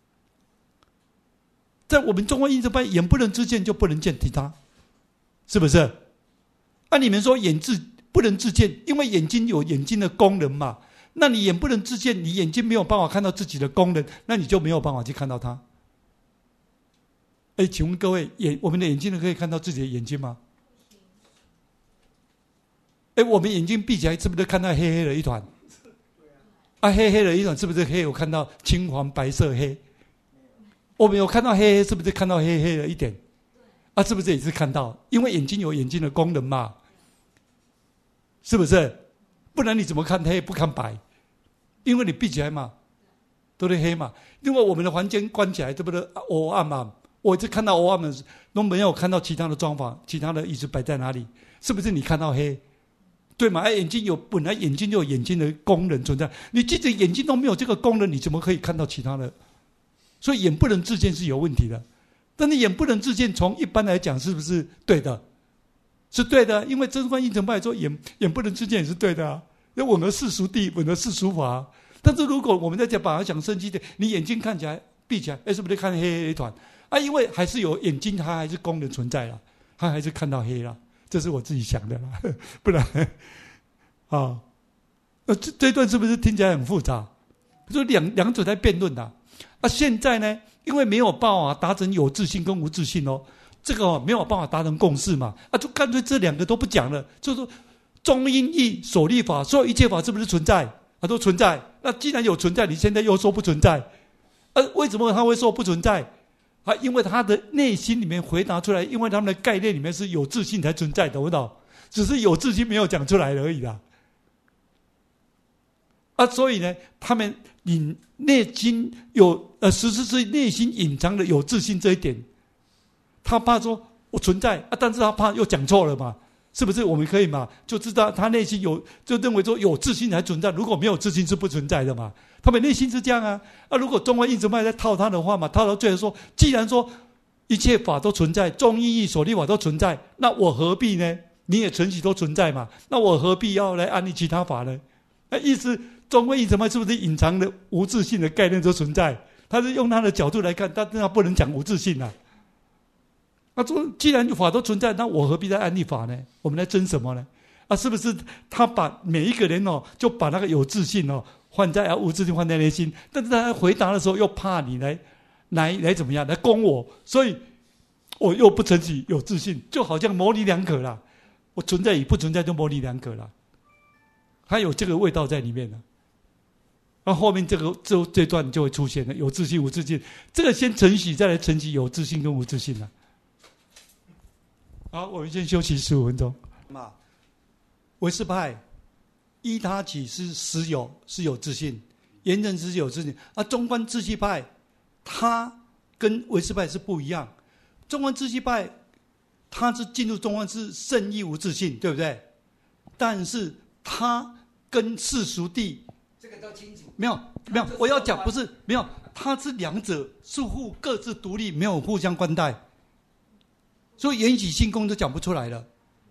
在我们中观应成派，眼不能自见就不能见其他，是不是？按、啊、你们说眼自不能自见，因为眼睛有眼睛的功能嘛，那你眼不能自见，你眼睛没有办法看到自己的功能，那你就没有办法去看到它。哎，请问各位，眼我们的眼睛可以看到自己的眼睛吗？哎，我们眼睛闭起来，是不是看到黑黑的一团？啊，黑黑的一团，是不是黑？我看到青黄白色黑。我们有看到黑黑，是不是看到黑黑的一点？啊，是不是也是看到？因为眼睛有眼睛的功能嘛，是不是？不然你怎么看黑不看白？因为你闭起来嘛，都是黑嘛。因为我们的房间关起来，对不对？黑暗嘛，我就看到黑暗的，都没有看到其他的装潢，其他的椅子摆在哪里？是不是你看到黑？对嘛？眼睛有本来眼睛就有眼睛的功能存在，你即使眼睛都没有这个功能，你怎么可以看到其他的？所以眼不能自见是有问题的。但是眼不能自见，从一般来讲是不是对的？是对的，因为中观应成派说眼眼不能自见也是对的啊，要吻合世俗谛，吻合世俗法、啊。但是如果我们在讲把它讲生机的，你眼睛看起来闭起来，哎，是不是看黑黑一团啊？因为还是有眼睛，它还是功能存在了，它还是看到黑了。这是我自己想的啦，不然啊，这这段是不是听起来很复杂？说两两者在辩论的啊。现在呢，因为没有办法达成有自信跟无自信哦，这个、哦、没有办法达成共识嘛，啊，就干脆这两个都不讲了，就是说中因义所立法，所有一切法是不是存在啊？都存在。那既然有存在，你现在又说不存在，啊，为什么他会说不存在？啊，因为他的内心里面回答出来，因为他们的概念里面是有自信才存在的，懂不懂？只是有自信没有讲出来而已啦。啊，所以呢，他们隐内心有呃，实质是内心隐藏的有自信这一点，他怕说我存在啊，但是他怕又讲错了嘛，是不是？我们可以嘛，就知道他内心有，就认为说有自信才存在，如果没有自信是不存在的嘛。他们内心是这样啊，啊，如果中观应成派在套他的话嘛，套到最后说，既然说一切法都存在，中因义所立法都存在，那我何必呢？你也承许都存在嘛，那我何必要来安立其他法呢？那意思中观应成派是不是隐藏的无自信的概念都存在？他是用他的角度来看，但他不能讲无自信啊。他说，既然法都存在，那我何必再安立法呢？我们来争什么呢？啊，是不是他把每一个人哦，就把那个有自信哦，换在啊无自信换在内心，但是他回答的时候又怕你来来来怎么样来攻我，所以我又不承许有自信，就好像模棱两可啦。我存在与不存在就模棱两可啦，还有这个味道在里面了。然后后面这个这这段就会出现了，有自信无自信，这个先承许，再来承许有自信跟无自信了。好，我们先休息十五分钟。嘛，唯识派依他起是实有，是有自信，言人是有自信。而中观自系派，他跟唯识派是不一样。中观自系派，他是进入中观是圣意无自信，对不对？但是他跟世俗谛， 这个都清楚。 没有没有，我要讲不是没有，他是两者似乎各自独立，没有互相关待。所以缘起性空都讲不出来了，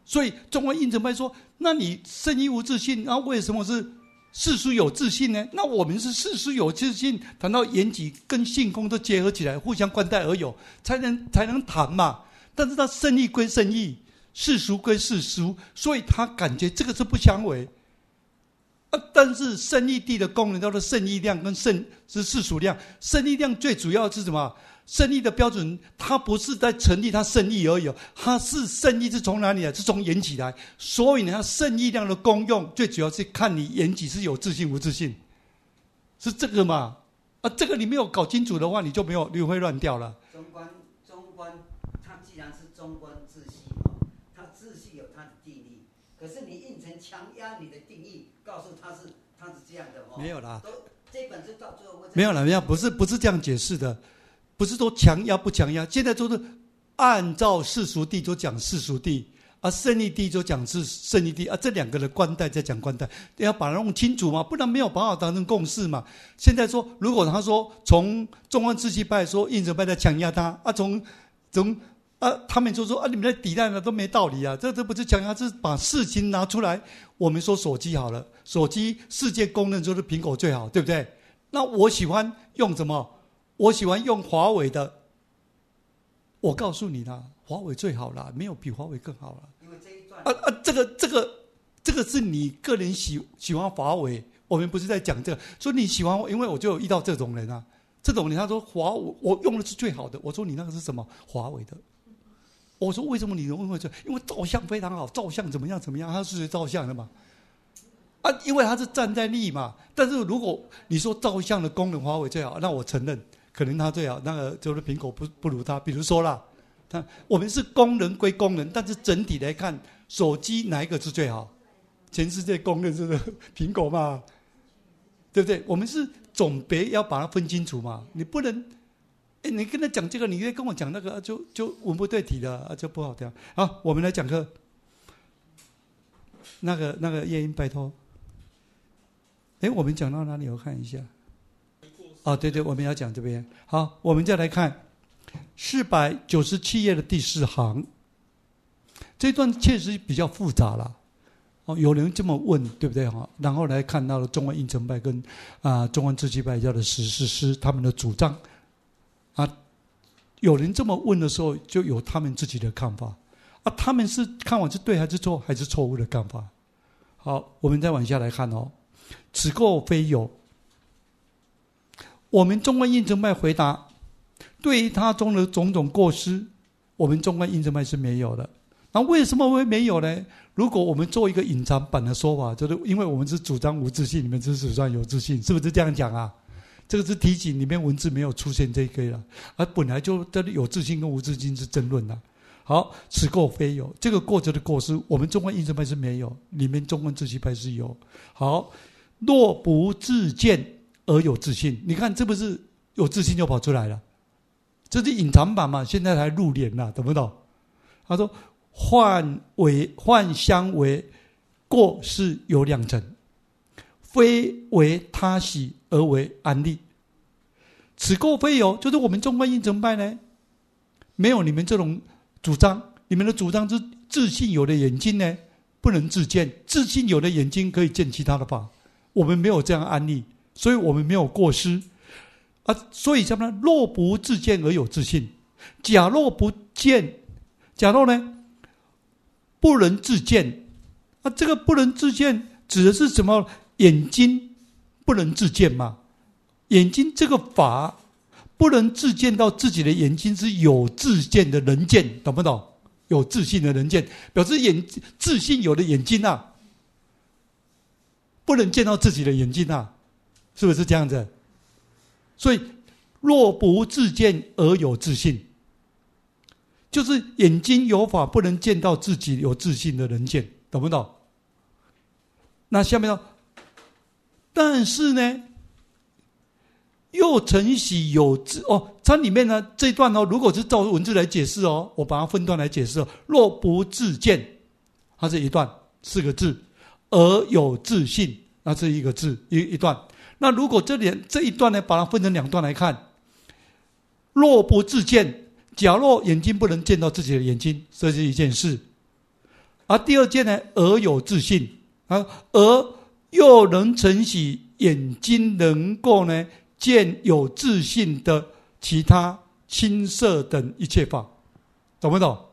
所以中观应成派说，那你圣义无自性，那为什么是世俗有自性呢？那我们是世俗有自性，谈到缘起跟性空都结合起来，互相关待而有，才能才能谈嘛。但是他圣义归圣义，世俗归世俗，所以他感觉这个是不相违。啊，但是圣义谛的功能叫做圣义量跟圣是世俗量。圣义量最主要是什么？圣义的标准，它不是在成立它圣义而已，它是圣义是从哪里来？是从缘起来。所以呢，它圣义量的功用，最主要是看你缘起是有自性无自性，是这个嘛？啊，这个你没有搞清楚的话，你就没有，你会乱掉了。 中观，中观，它既然是中观自性，它自性有它的定义，可是你硬成强压你的定义，告诉他是他是这样的哦。 没有啦， 这本书到最后没有啦，没有，不是不是这样解释的。不是说强压不强压，现在都是按照世俗谛就讲世俗谛，而圣义谛就讲是圣义谛，啊，这两个的关代在讲关代，要把它弄清楚嘛，不然没有办法达成共识嘛。现在说，如果他说从中观自性派说应成派在强压他，啊，从从啊，他们就说啊，你们在抵赖的都没道理啊，这这不是强压，是把事情拿出来。我们说手机好了，手机世界公认就是苹果最好，对不对？那我喜欢用什么？我喜欢用华为的，我告诉你啦，华为最好啦，没有比华为更好了。 因为这一段啊啊，这个这个这个是你个人喜喜欢华为，我们不是在讲这个，说你喜欢，因为我就有遇到这种人啊，这种人他说华为我用的是最好的，我说你那个是什么？华为的。我说为什么你用会这？因为照相非常好，照相怎么样怎么样，他是学照相的嘛。啊，因为他是站在利嘛。但是如果你说照相的功能华为最好，那我承认。可能他最好，那个就是苹果不不如他。比如说啦，他我们是功能归功能，但是整体来看，手机哪一个是最好？全世界公认是苹果嘛，对不对？我们是总别要把它分清楚嘛，你不能，哎，你跟他讲这个，你跟我讲那个，就就文不对题的，就不好听。好，我们来讲课。那个那个夜莺，拜托。哎，我们讲到哪里？我看一下。哦，对对，我们要讲这边。好，我们再来看四百九十七页的第四行，这段确实比较复杂了。哦，有人这么问，对不对？哈，然后来看到了中观应成派跟啊、呃、中观自性派叫的实事师他们的主张啊，有人这么问的时候，就有他们自己的看法啊，他们是看法是对还是错，还是错误的看法？好，我们再往下来看哦，此过非有。我们中观应成派回答，对于他中的种种过失，我们中观应成派是没有的。那为什么会没有呢？如果我们做一个隐藏版的说法，就是因为我们是主张无自性，你们是主张有自性，是不是这样讲啊？这个是提醒里面文字没有出现这个了，而本来就这里有自性跟无自性是争论的。好，此过非有，这个过则的过失，我们中观应成派是没有，里面中观自性派是有。好，若不自见而有自性，你看这不是有自性就跑出来了？这是隐藏版嘛？现在才入帘了，懂不懂？他说：“幻为幻相为过失有两层，非为他喜而为安利。此过非有，就是我们中观应成派呢，没有你们这种主张。你们的主张是自性有的眼睛呢，不能自见；自性有的眼睛可以见其他的法。我们没有这样安利。”所以我们没有过失啊，所以什么呢？若不自见而有自性，假若不见，假若呢不能自见啊，这个不能自见指的是什么？眼睛不能自见嘛？眼睛这个法不能自见到自己的眼睛是有自见的人见，懂不懂？有自信的人见，表示眼自信有的眼睛啊，不能见到自己的眼睛啊。是不是这样子？所以若不自见而有自信，就是眼睛有法不能见到自己有自信的人见，懂不懂？那下面呢？但是呢，又承喜有自哦，它里面呢这一段哦，如果是照文字来解释哦，我把它分段来解释哦。若不自见，它是一段四个字，而有自信，那是一个字一一段。那如果这里这一段呢，把它分成两段来看，若不自见，假若眼睛不能见到自己的眼睛，这是一件事； 而第二件呢，而有自信啊，而又能承喜，眼睛能够呢见有自信的其他青色等一切法，懂不懂？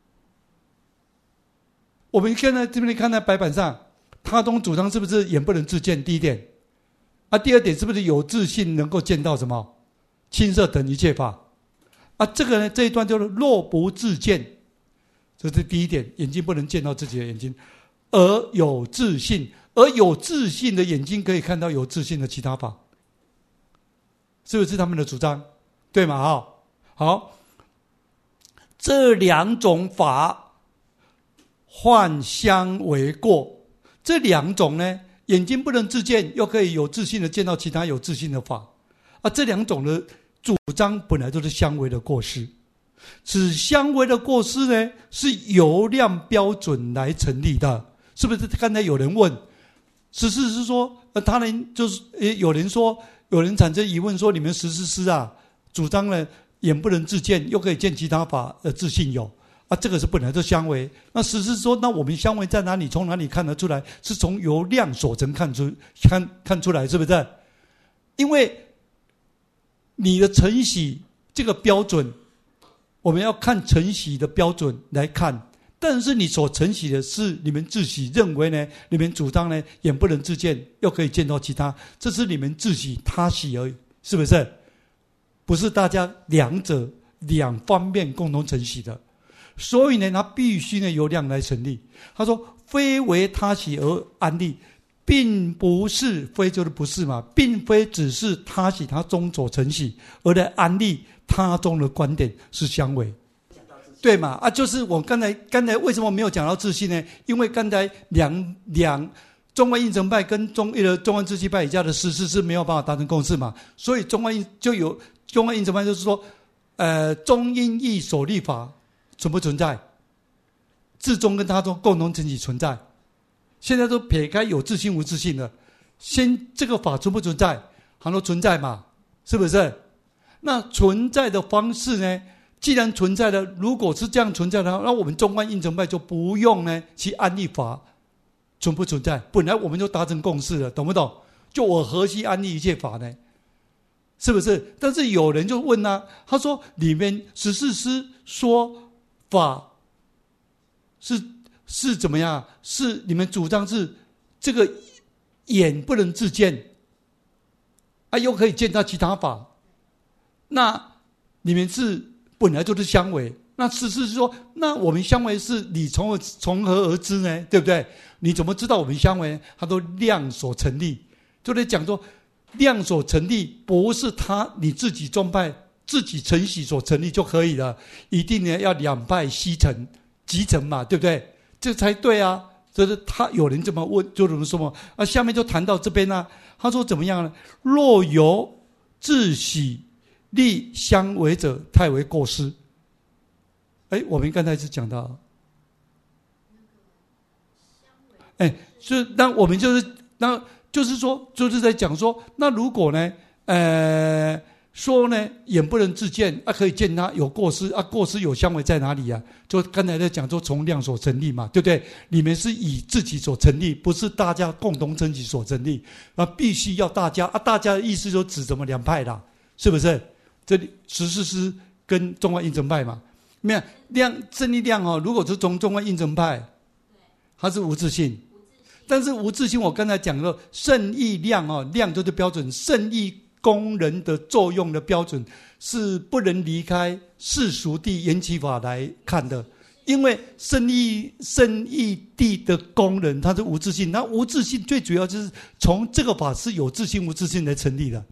我们现在这边看在白板上，他中主张是不是眼不能自见？第一点啊，第二点是不是有自信能够见到什么青色等一切法啊？这个呢，这一段就是若不自见，这是第一点，眼睛不能见到自己的眼睛，而有自信，而有自信的眼睛可以看到有自信的其他法，是不是他们的主张？对吗？啊，好，这两种法幻相为过，这两种呢，眼睛不能自见，又可以有自信的见到其他有自信的法啊，这两种的主张本来都是相违的过失。此相违的过失呢，是由量标准来成立的，是不是？刚才有人问，十四是说，呃，他人就是有人说，有人产生疑问说，你们十四师啊，主张呢眼不能自见，又可以见其他法，呃，自信有。啊，这个是本来就相违。那实是说，那我们相违在哪里？从哪里看得出来？是从由量所成看出看看出来，是不是？因为你的承喜这个标准，我们要看承喜的标准来看。但是你所承喜的是你们自喜认为呢？你们主张呢眼不能自见，又可以见到其他，这是你们自喜他喜而已，是不是？不是大家两者两方面共同承喜的。所以呢，他必须呢由量来成立。他说：“非为他喜而安立，并不是非就是不是嘛，并非只是他喜他中所承喜而来安立他中的观点是相违，对嘛？啊，就是我刚才刚才为什么没有讲到自信呢？因为刚才两两中观应成派跟中呃中观自信派以下的师是是没有办法达成共识嘛，所以中观就有中观应成派就是说，呃，中因义所立法。”存不存在？自中跟他中共同承喜存在。现在都撇开有自信无自信了，先这个法存不存在？他说存在嘛，是不是？那存在的方式呢？既然存在了，如果是这样存在的话，那我们中观应成派就不用呢去安立法存不存在？本来我们就达成共识了，懂不懂？就我何须安立一切法呢？是不是？但是有人就问啊，他说里面十四师说。法是是怎么样？是你们主张是这个眼不能自见，啊，又可以见到其他法，那你们是本来就是相违。那只是说，那我们相违是你从从何而知呢？对不对？你怎么知道我们相违？他都量所成立，就在讲说量所成立不是他你自己宗派。自己承喜所成立就可以了，一定呢要两派悉成集成嘛，对不对？这才对啊。这是他有人这么问，就怎么说嘛？啊，下面就谈到这边呢、啊，他说怎么样呢？若由自喜立相违者，太为过失。哎，我们刚才是讲到，哎，是那我们就是那就是说，就是在讲说，那如果呢，呃。说呢，眼不能自见啊，可以见他有过失啊，过失有相违在哪里啊？就刚才在讲说从量所成立嘛，对不对？你们是以自己所成立，不是大家共同承喜所成立啊，必须要大家啊，大家的意思就指什么两派啦，是不是？这里十四师跟中观应成派嘛，没有量正力量哦。如果是从中观应成派，它是无自信，但是无自信，我刚才讲了圣义量哦，量就是标准，圣义。工人的作用的标准是不能离开世俗谛缘起法来看的，因为圣义圣义谛的工人他是无自信，那无自信最主要就是从这个法是有自信无自信来成立的，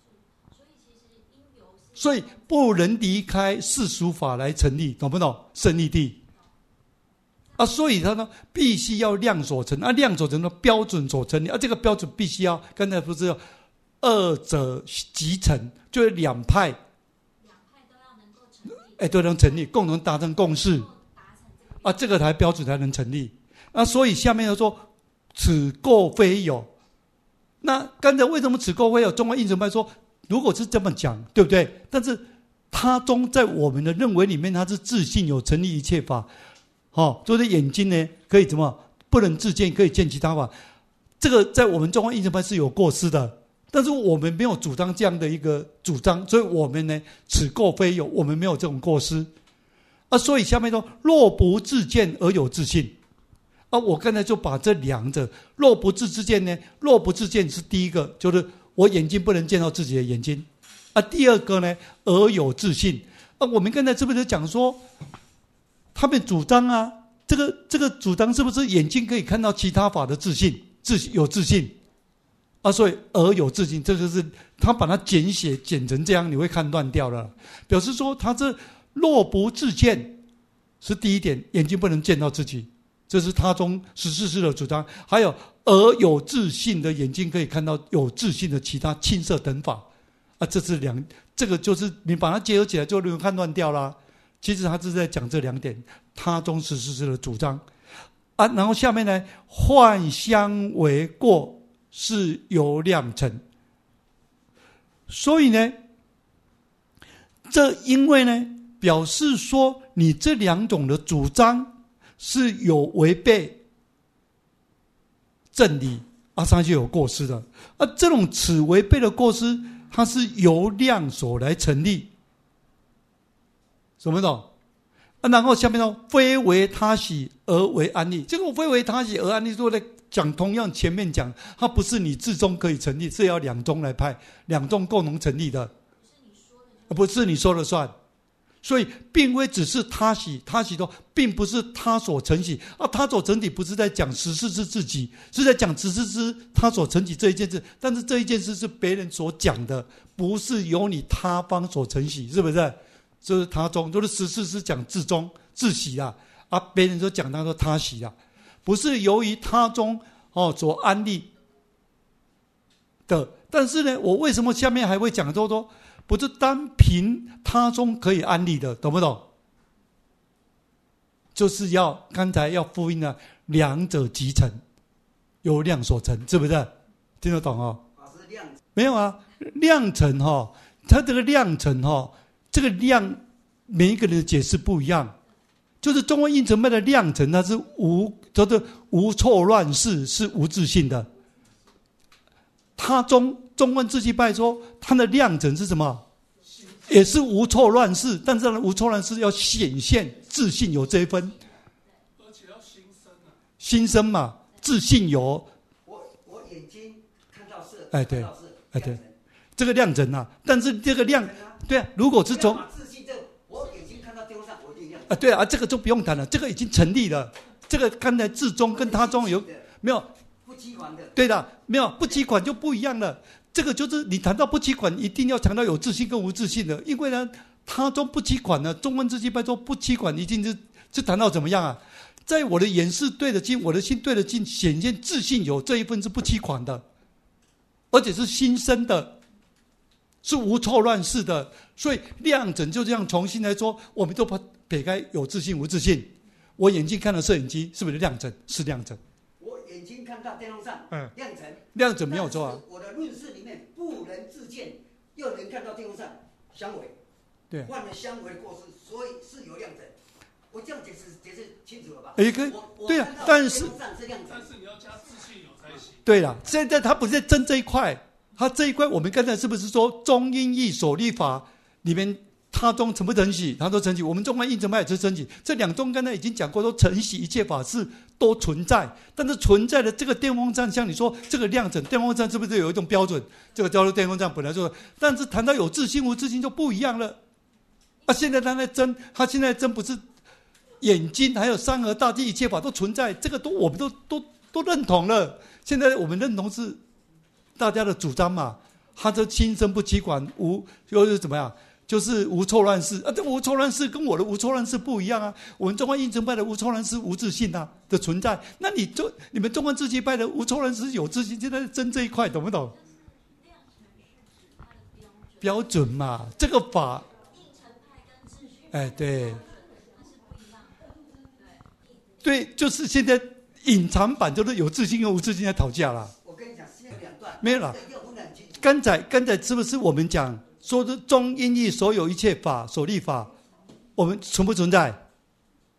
所以不能离开世俗法来成立，懂不懂？圣义谛啊，所以他呢必须要量所成，啊，量所成的标准所成立，啊，这个标准必须要刚才不是要。二者集成，就是两派，两派都要能够成立，哎，都能成立，共同达成共识，啊，这个才标准才能成立。那所以下面又说，此过非有。那刚才为什么此过非有？中观应成派说，如果是这么讲，对不对？但是他中在我们的认为里面，他是自信有成立一切法， 哦，就是眼睛呢可以怎么不能自见，可以见其他法。这个在我们中观应成派是有过失的，但是我们没有主张这样的一个主张，所以我们呢此过非有，我们没有这种过失啊。所以下面说若不自见而有自信啊，我刚才就把这两者，若不自自见呢，若不自见是第一个，就是我眼睛不能见到自己的眼睛啊。第二个呢，而有自信啊。我们刚才是不是讲说，他们主张啊，这个这个主张是不是眼睛可以看到其他法的自信，自有自信啊？所以而有自信，这就是他把它简写简成这样，你会看乱掉了，表示说他这若不自见是第一点，眼睛不能见到自己。这是他中十四世的主张。还有而有自信的眼睛可以看到有自信的其他青色等法啊，这是两，这个就是你把它结合起来就能看乱掉啦。其实他是在讲这两点，他中十四世的主张啊。然后下面呢，幻相为过是由量成，所以呢，这因为呢表示说你这两种的主张是有违背正理啊，上就有过失的啊。这种此违背的过失，它是由量所来成立，什么懂啊？然后下面说非为他喜而为安立，这个非为他喜而安立，都在讲同样前面讲，它不是你自宗可以成立，是要两宗来派，两宗共同成立的，不是你说了算。所以并非只是他喜，他喜都并不是他所成喜啊，他所成喜不是在讲十四支自己，是在讲十四支他所成喜这一件事，但是这一件事是别人所讲的，不是由你他方所成喜，是不是？就是他中，就是十四支讲自中自喜啊，啊，别人就讲他说他喜啊，不是由于他中哦所安立的。但是呢，我为什么下面还会讲多多？不是单凭他中可以安立的，懂不懂？就是要刚才要复印了，两者集成，由量所成，是不是？听得懂哦？没有啊，量成哈、哦，它这个量成哈、哦，这个量每一个人的解释不一样。就是中观应成派的量成，它是无，就是无错乱世，是无自性的。他中中观自性派说，他的量成是什么？也是无错乱世，但是无错乱世要显现自信有这一分， 而且要心生啊， 心生嘛，自信有。 我我眼睛看到色， 哎对， 看到色哎对，这个量成啊，但是这个量，对啊，如果是从自信这，我眼睛看到天上，我就一样啊，对啊，这个就不用谈了，这个已经成立了。这个刚才自中跟他中有没有？ 不欺管的， 对的，没有不欺管就不一样了。这个就是你谈到不欺管，一定要谈到有自信跟无自信的，因为呢，他中不欺管呢，中观自性派说不欺管，一定是是谈到怎么样啊？在我的眼识对的境，我的心对的境，显现自信有这一份是不欺管的，而且是心生的，是无错乱世的。所以量整就这样重新来说，我们都把撇开有自信无自信。我眼睛看了摄影机，是不是量整？是量整。 我眼睛看到电风扇， 嗯， 量整， 量整没有错啊。 我的论事里面不能自见，又能看到电风扇，相违， 对， 犯了相违的过失，所以是有量整。我这样解释解释清楚了吧？ 也可以，对啊，但是但是你要加自信有才行。 对了，现在他不是在争这一块，他这一块我们刚才是不是说中阴义所立法里面？他中成不成喜？他说成喜。我们中观应成派也是成喜。这两宗刚才已经讲过，说成喜一切法事都存在，但是存在的这个电风扇，像你说这个量整电风扇是不是有一种标准？这个叫做电风扇本来就是，但是谈到有自信无自信就不一样了。啊，现在他在争，他现在争不是眼睛，还有山河大地一切法都存在，这个都我们都都都认同了。现在我们认同是大家的主张嘛，他这心生不欺管，无又是怎么样？就是无错乱世啊，这无错乱世跟我的无错乱世不一样啊。我们中观应成派的无错乱世无自信啊的存在，那你就你们中观自性派的无错乱世有自信，现在争这一块，懂不懂？标准嘛，这个法，哎，对，对，就是现在隐藏版就是有自信跟无自信在讨价啦。 我跟你讲，是有两段， 没有啦。刚才刚才是不是我们讲？说的中阴义所有一切法所立法，我们存不存在？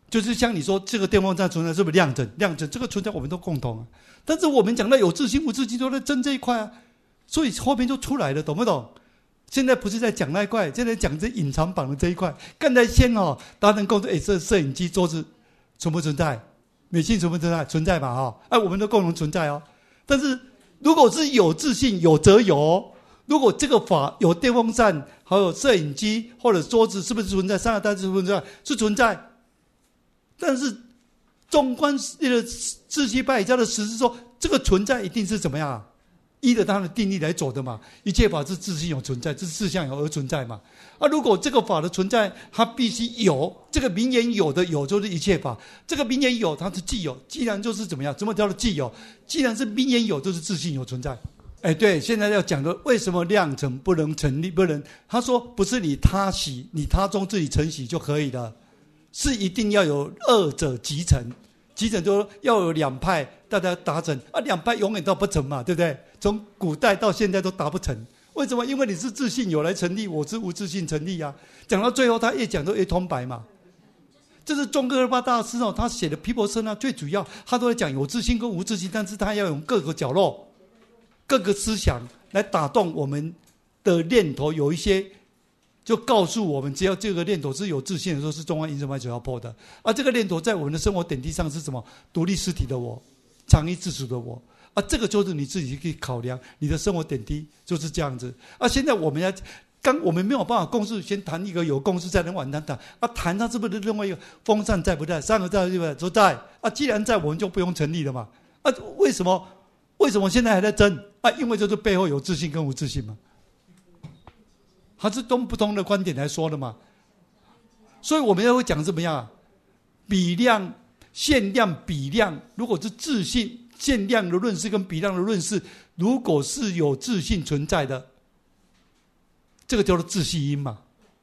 就是像你说这个电风扇存在是不是量子？量子这个存在我们都共同啊。但是我们讲到有自性无自性都在争这一块啊，所以后面就出来了，懂不懂？现在不是在讲那一块，现在讲这隐藏版的这一块。刚才先哦，达人共识，哎，这摄影机、桌子存不存在？美性存不存在？存在嘛，哦，哎，我们都共同存在哦。但是如果是有自性，有则有。如果这个法有电风扇，还有摄影机或者桌子，是不是存在？三个单是不是存在？是存在。但是中观的自性派家的实是说，这个存在一定是怎么样啊？依着它的定义来走的嘛。一切法是自性有存在，是自相有而存在嘛。啊，如果这个法的存在，它必须有这个名言有的有，就是一切法。这个名言有，它是既有，既然就是怎么样？怎么叫做既有？既然是名言有，就是自性有存在。哎，对，现在要讲的为什么量成不能成立？不能，他说不是你他喜，你他中自己成喜就可以了，是一定要有二者集成。集成就要有两派，大家达成啊，两派永远都不成嘛，对不对？从古代到现在都达不成，为什么？因为你是自性有来成立，我是无自性成立啊。讲到最后，他越讲都越通白嘛。这是宗喀巴大师哦，他写的毗婆舍那最主要，他都在讲有自性跟无自性，但是他要用各个角落。各个思想来打动我们的念头，有一些就告诉我们，只要这个念头是有自信的时候，是中观因缘派所要破的。而这个念头在我们的生活点滴上是什么？独立实体的我，常依自主的我。啊，这个就是你自己可以考量，你的生活点滴就是这样子。啊，现在我们要刚我们没有办法共识，先谈一个有共识，再能往谈谈。啊，谈它是不是另外一个风扇在不在？三个在对不对？都在。啊，既然在，我们就不用成立了嘛。啊，为什么？为什么现在还在争啊？因为就是背后有自信跟无自信嘛，还是从不同的观点来说的嘛。所以我们要会讲怎么样啊？比量、限量、比量，如果是自信限量的论事跟比量的论事，如果是有自信存在的，这个叫做自系因嘛。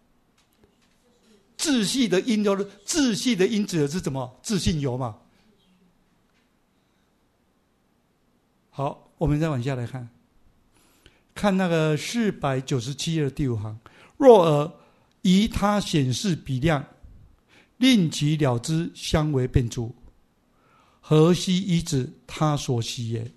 自系的因叫做自系的因指的是什么？自信有嘛。好，我们再往下来看，看那个四百九十七页的第五行。若尔以他显示比量，令其了之，相为变诸，何悉依止他所习也？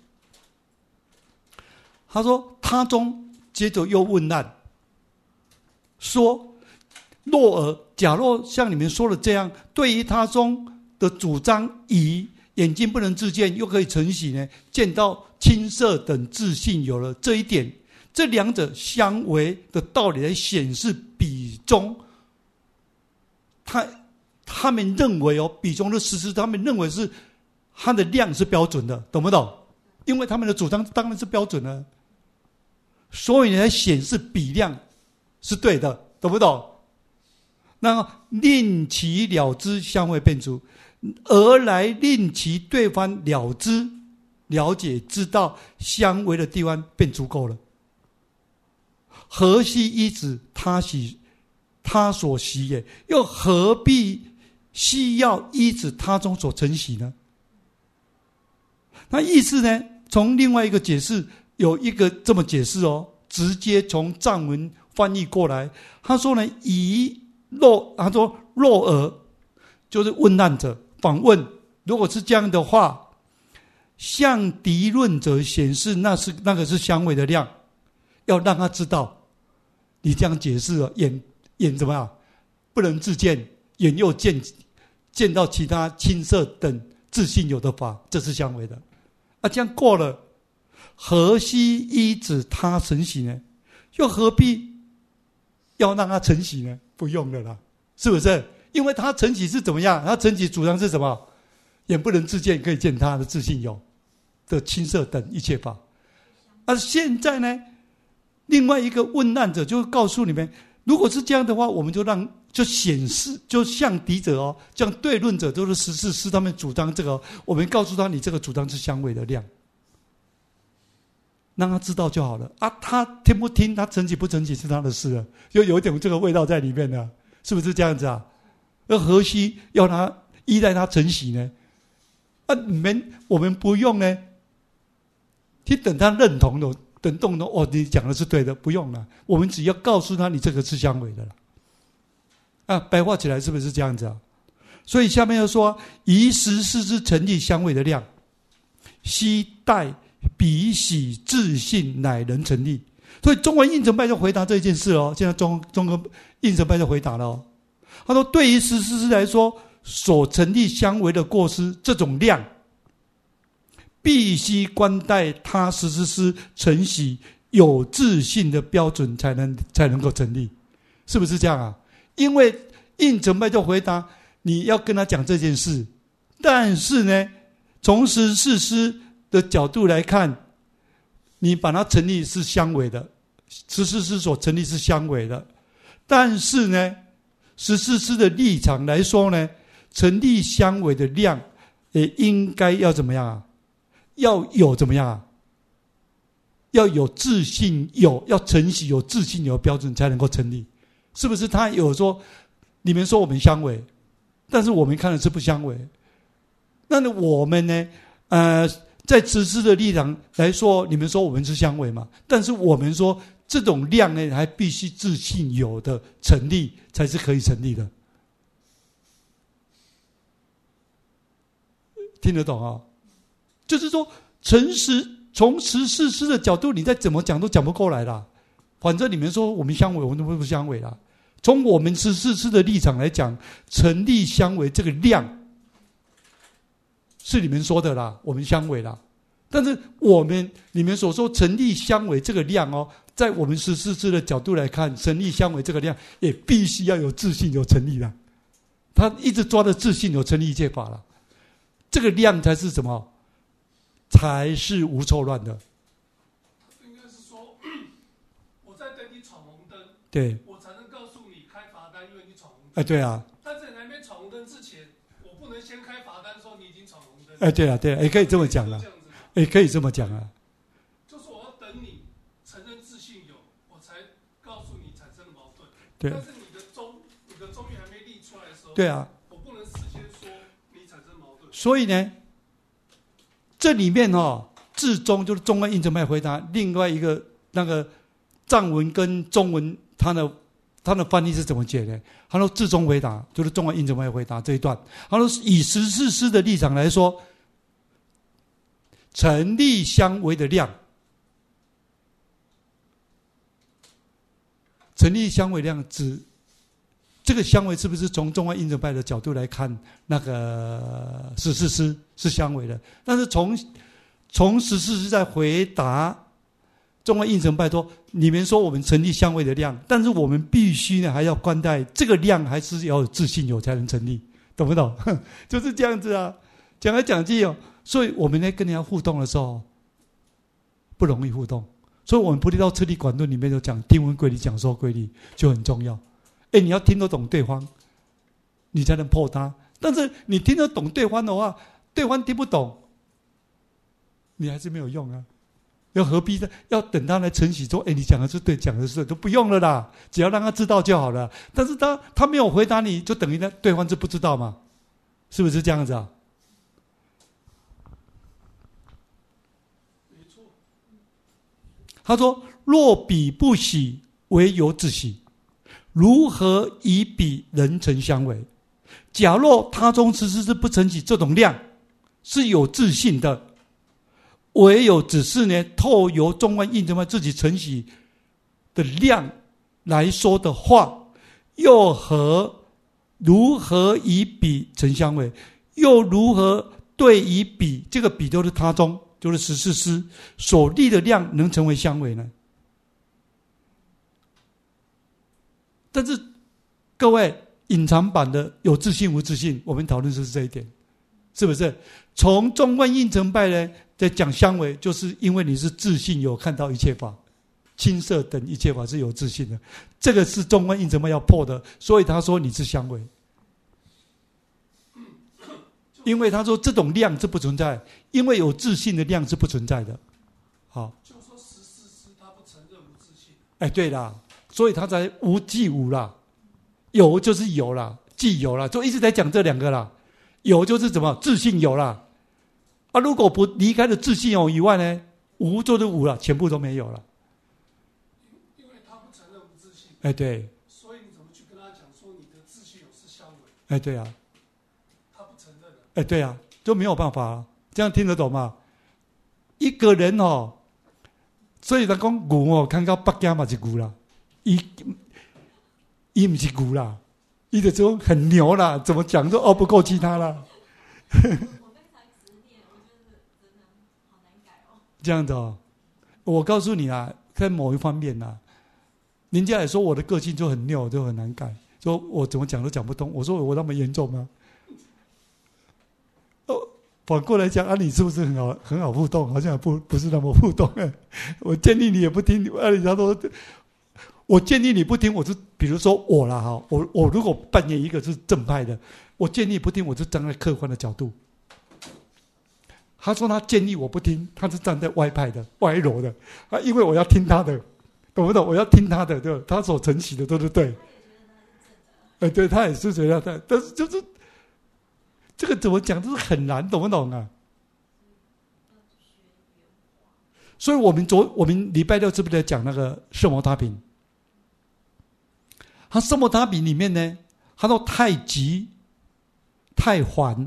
他说他中接着又问难，说若尔假若像你们说的这样，对于他中的主张以眼睛不能自见，又可以成喜呢？见到青色等自性有了这一点，这两者相违的道理来显示比中，他他们认为哦，比中的实施，他们认为是它的量是标准的，懂不懂？因为他们的主张当然是标准的，所以来显示比量是对的，懂不懂？那令其了知，相为变诸，而来令其对方了知、了解、知道相违的地方便足够了。何悉依止他习他所习也？又何必需要依止他中所成习呢？那意思呢？从另外一个解释，有一个这么解释哦，直接从藏文翻译过来。他说呢，以若他说若尔就是问难者访问，如果是这样的话，向敌论者显示那是那个是相违的量，要让他知道。你这样解释了，眼眼怎么样？不能自见，眼又见见到其他青色等自性有的法，这是相违的。啊，这样过了，何悉依止他成习呢？又何必要让他成习呢？不用了啦，是不是？因为他成习是怎么样？他成习主张是什么？眼不能自见，可以见他的自性有的青色等一切法。而、啊、现在呢，另外一个问难者就会告诉你们，如果是这样的话，我们就让就显示，就向敌者哦，这样对论者都是实事，是他们主张这个，我们告诉他，你这个主张是相违的量，让他知道就好了啊。他听不听，他成绩不成绩是他的事了，就有一点这个味道在里面了，是不是这样子啊？那何须要他依赖他成习呢？啊，你们我们不用呢，去等他认同的。等动的哦，你讲的是对的，不用了。我们只要告诉他，你这个是相违的了。啊，白话起来是不是这样子啊？ 所以下面又说，以十四支成立相位的量，悉待彼喜自信乃能成立。所以中文应成派就回答这件事哦。现在中中国应成派就回答了哦。他说，对于十四支来说，所成立相为的过失这种量，必须观待他十四支承袭有自信的标准才能才能够成立，是不是这样啊？因为应成派就回答，你要跟他讲这件事，但是呢，从十四支的角度来看，你把它成立是相违的，十四支所成立是相违的，但是呢，十四支的立场来说呢，成立相违的量也应该要怎么样啊？要有怎么样啊？要有自信，有要承袭有自信有标准才能够成立，是不是？他有说，你们说我们相违，但是我们看的是不相违。那我们呢？呃，在实施的立场来说，你们说我们是相违嘛？但是我们说这种量呢，还必须自信有的成立才是可以成立的。听得懂啊？就是说，诚实从十四支的角度，你再怎么讲都讲不过来啦。反正你们说我们相违，我们都不相违啦。从我们十四支的立场来讲，成立相违这个量是你们说的啦，我们相违啦。但是我们你们所说成立相违这个量哦，在我们十四支的角度来看，成立相违这个量也必须要有自信有成立的。他一直抓着自信有成立一切法了，这个量才是什么？才是无错乱的。 应该是说，我在等你闯红灯， 对， 我才能告诉你开罚单，因为你闯红灯。 哎，对啊。 但是你还没闯红灯之前，我不能先开罚单说你已经闯红灯。 哎，对啊，对啊，也可以这么讲了，也可以这么讲啊。 就是我要等你承认自信有，我才告诉你产生了矛盾。 对。 但是你的中，你的中义还没立出来的时候， 对啊， 我不能事先说你产生矛盾。 所以呢，这里面哦，至中就是中文应成派回答另外一个那个藏文跟中文，他的他的翻译是怎么解的？他说至中回答就是中文应成派回答这一段。他说以十四支的立场来说，成立相违的量，成立相违量指这个相违是不是从中外应成派的角度来看，那个十四支是相违的？但是从从十四支在回答中外应成派说，你们说我们成立相违的量，但是我们必须呢还要观待这个量还是要有自信有才能成立，懂不懂？就是这样子啊，讲来讲去哦，所以我们呢跟人家互动的时候不容易互动，所以我们菩提道次第广论里面就讲听闻规律讲说规律就很重要。哎，你要听得懂对方，你才能破他。但是你听得懂对方的话，对方听不懂，你还是没有用啊。要何必的？要等他来承袭说，哎，你讲的是对，讲的是对，都不用了啦，只要让他知道就好了。但是他他没有回答你，就等于呢对方就不知道嘛，是不是这样子啊？ 没错。 他说：若彼不喜，唯有自喜。如何以彼人成相违？假若他中十四支不承起这种量，是有自信的，唯有只是呢，透由中观应成派自己承起的量来说的话，又何如何以彼成相违？又如何对以彼，这个彼就是他中，就是十四支所立的量能成为相违呢？但是各位，隐藏版的有自信无自信，我们讨论就是这一点，是不是？从中观应成派呢在讲相违，就是因为你是自信有看到一切法，青色等一切法是有自信的，这个是中观应成派要破的，所以他说你是相违。因为他说这种量是不存在，因为有自信的量是不存在的。好， 就说十四支他不承认无自信。 哎，对啦。所以他才无即无啦，有就是有啦，即有啦，就一直在讲这两个啦。有就是什么自信有啦，啊，如果不离开了自信有以外呢，无就是无了，全部都没有了。 因为他不承认无自信。 哎，对。 所以你怎么去跟他讲说你的自信有是相违？ 哎，对啊。 哎，对啊，就没有办法、啊，这样听得懂吗？一个人哦，所以人讲牛哦，看到北京嘛是牛啦，伊伊不是牛啦，伊的这种很牛啦，怎么讲都熬不过其他啦。这样子哦，我告诉你啊，在某一方面啊，人家也说我的个性就很拗，就很难改，说我怎么讲都讲不通。我说我那么严重吗？哦，反过来讲啊，你是不是很好很好互动？好像不不是那么互动。我建议你也不听，啊，人家说，我建议你不听，我就比如说我啦哈，我我如果扮演一个是正派的，我建议不听，我就站在客观的角度。他说他建议我不听，他是站在歪派的、歪柔的啊，因为我要听他的，懂不懂？我要听他的，对，他所承袭的都是对。哎，对，他也是觉得他，但是就是这个怎么讲，就是很难，懂不懂啊？所以我们昨我们礼拜六是不是在讲那个圣摩他品？他圣摩他品里面呢，他说太急、太缓。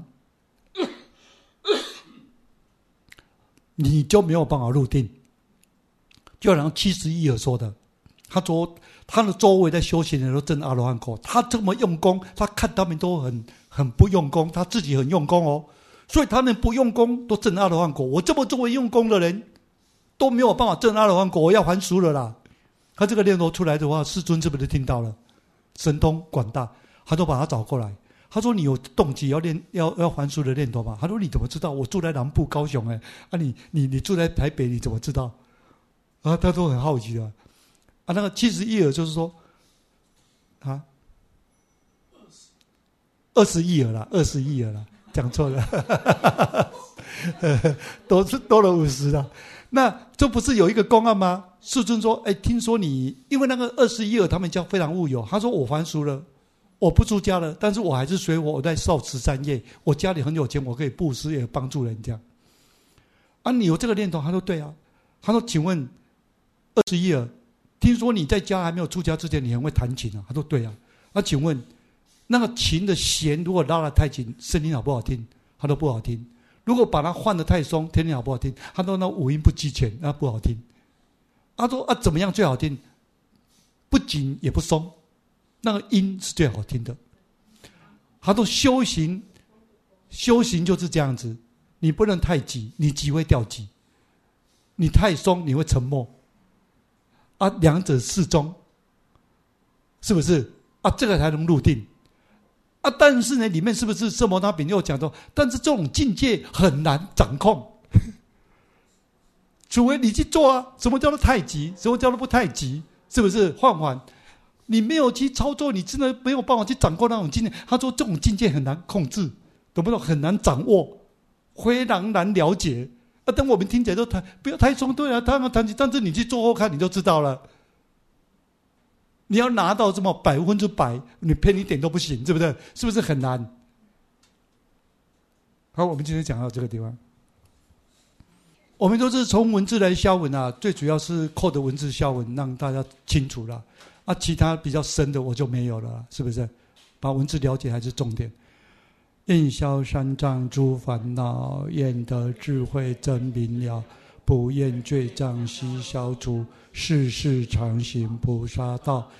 你就没有办法入定，就好像七十一尔说的，他说他的周围在修行的人都证阿罗汉果，他这么用功，他看他们都很很不用功，他自己很用功哦，所以他们不用功都证阿罗汉果。我这么这么用功的人都没有办法证阿罗汉果，我要还俗了啦。他这个念头出来的话，世尊是不是听到了？神通广大，他都把他找过来。他说：“你有动机要练要要还俗的念头吗？”他说：“你怎么知道？我住在南部高雄哎，啊你你你住在台北，你怎么知道？”啊，他都很好奇的。啊，那个七十亿尔就是说，啊，二十亿尔啦，二十亿尔啦，讲错了，都是多了五十了。那这不是有一个公案吗？世尊说：“哎，听说你因为那个二十亿尔，他们叫非常富有。他说我还俗了。”我不出家了，但是我还是随我，我在受持善业。我家里很有钱，我可以布施，也帮助人家。啊，你有这个念头？他说对啊。他说，请问二十一尔，听说你在家还没有出家之前，你很会弹琴啊？他说对啊。那请问那个琴的弦如果拉得太紧，声音好不好听？他说不好听。如果把它换得太松，听听好不好听？他说那五音不齐全，那不好听。他说啊，怎么样最好听？不紧也不松。那个音是最好听的。他说修行，修行就是这样子，你不能太急，你急会掉级；你太松，你会沉默。啊，两者适中，是不是？啊，这个才能入定。啊，但是呢，里面是不是圣摩他品又讲到，但是这种境界很难掌控，除非你去做啊。什么叫做太急？什么叫做不太急？是不是缓缓？你没有去操作，你真的没有办法去掌握那种境界。他说这种境界很难控制，懂不懂？很难掌握，非常难了解。啊，等我们听起来都太不要太松，对啊，他们弹起，但是你去做后看，你就知道了。你要拿到这么百分之百，你偏一点都不行，是不是？是不是很难？好，我们今天讲到这个地方。我们都是从文字来消文啊，最主要是扣的文字消文，让大家清楚了。啊，其他比较深的我就没有了，是不是？把文字了解还是重点。愿消三障诸烦恼，愿得智慧真明了，不愿罪障悉消除，世世常行菩萨道。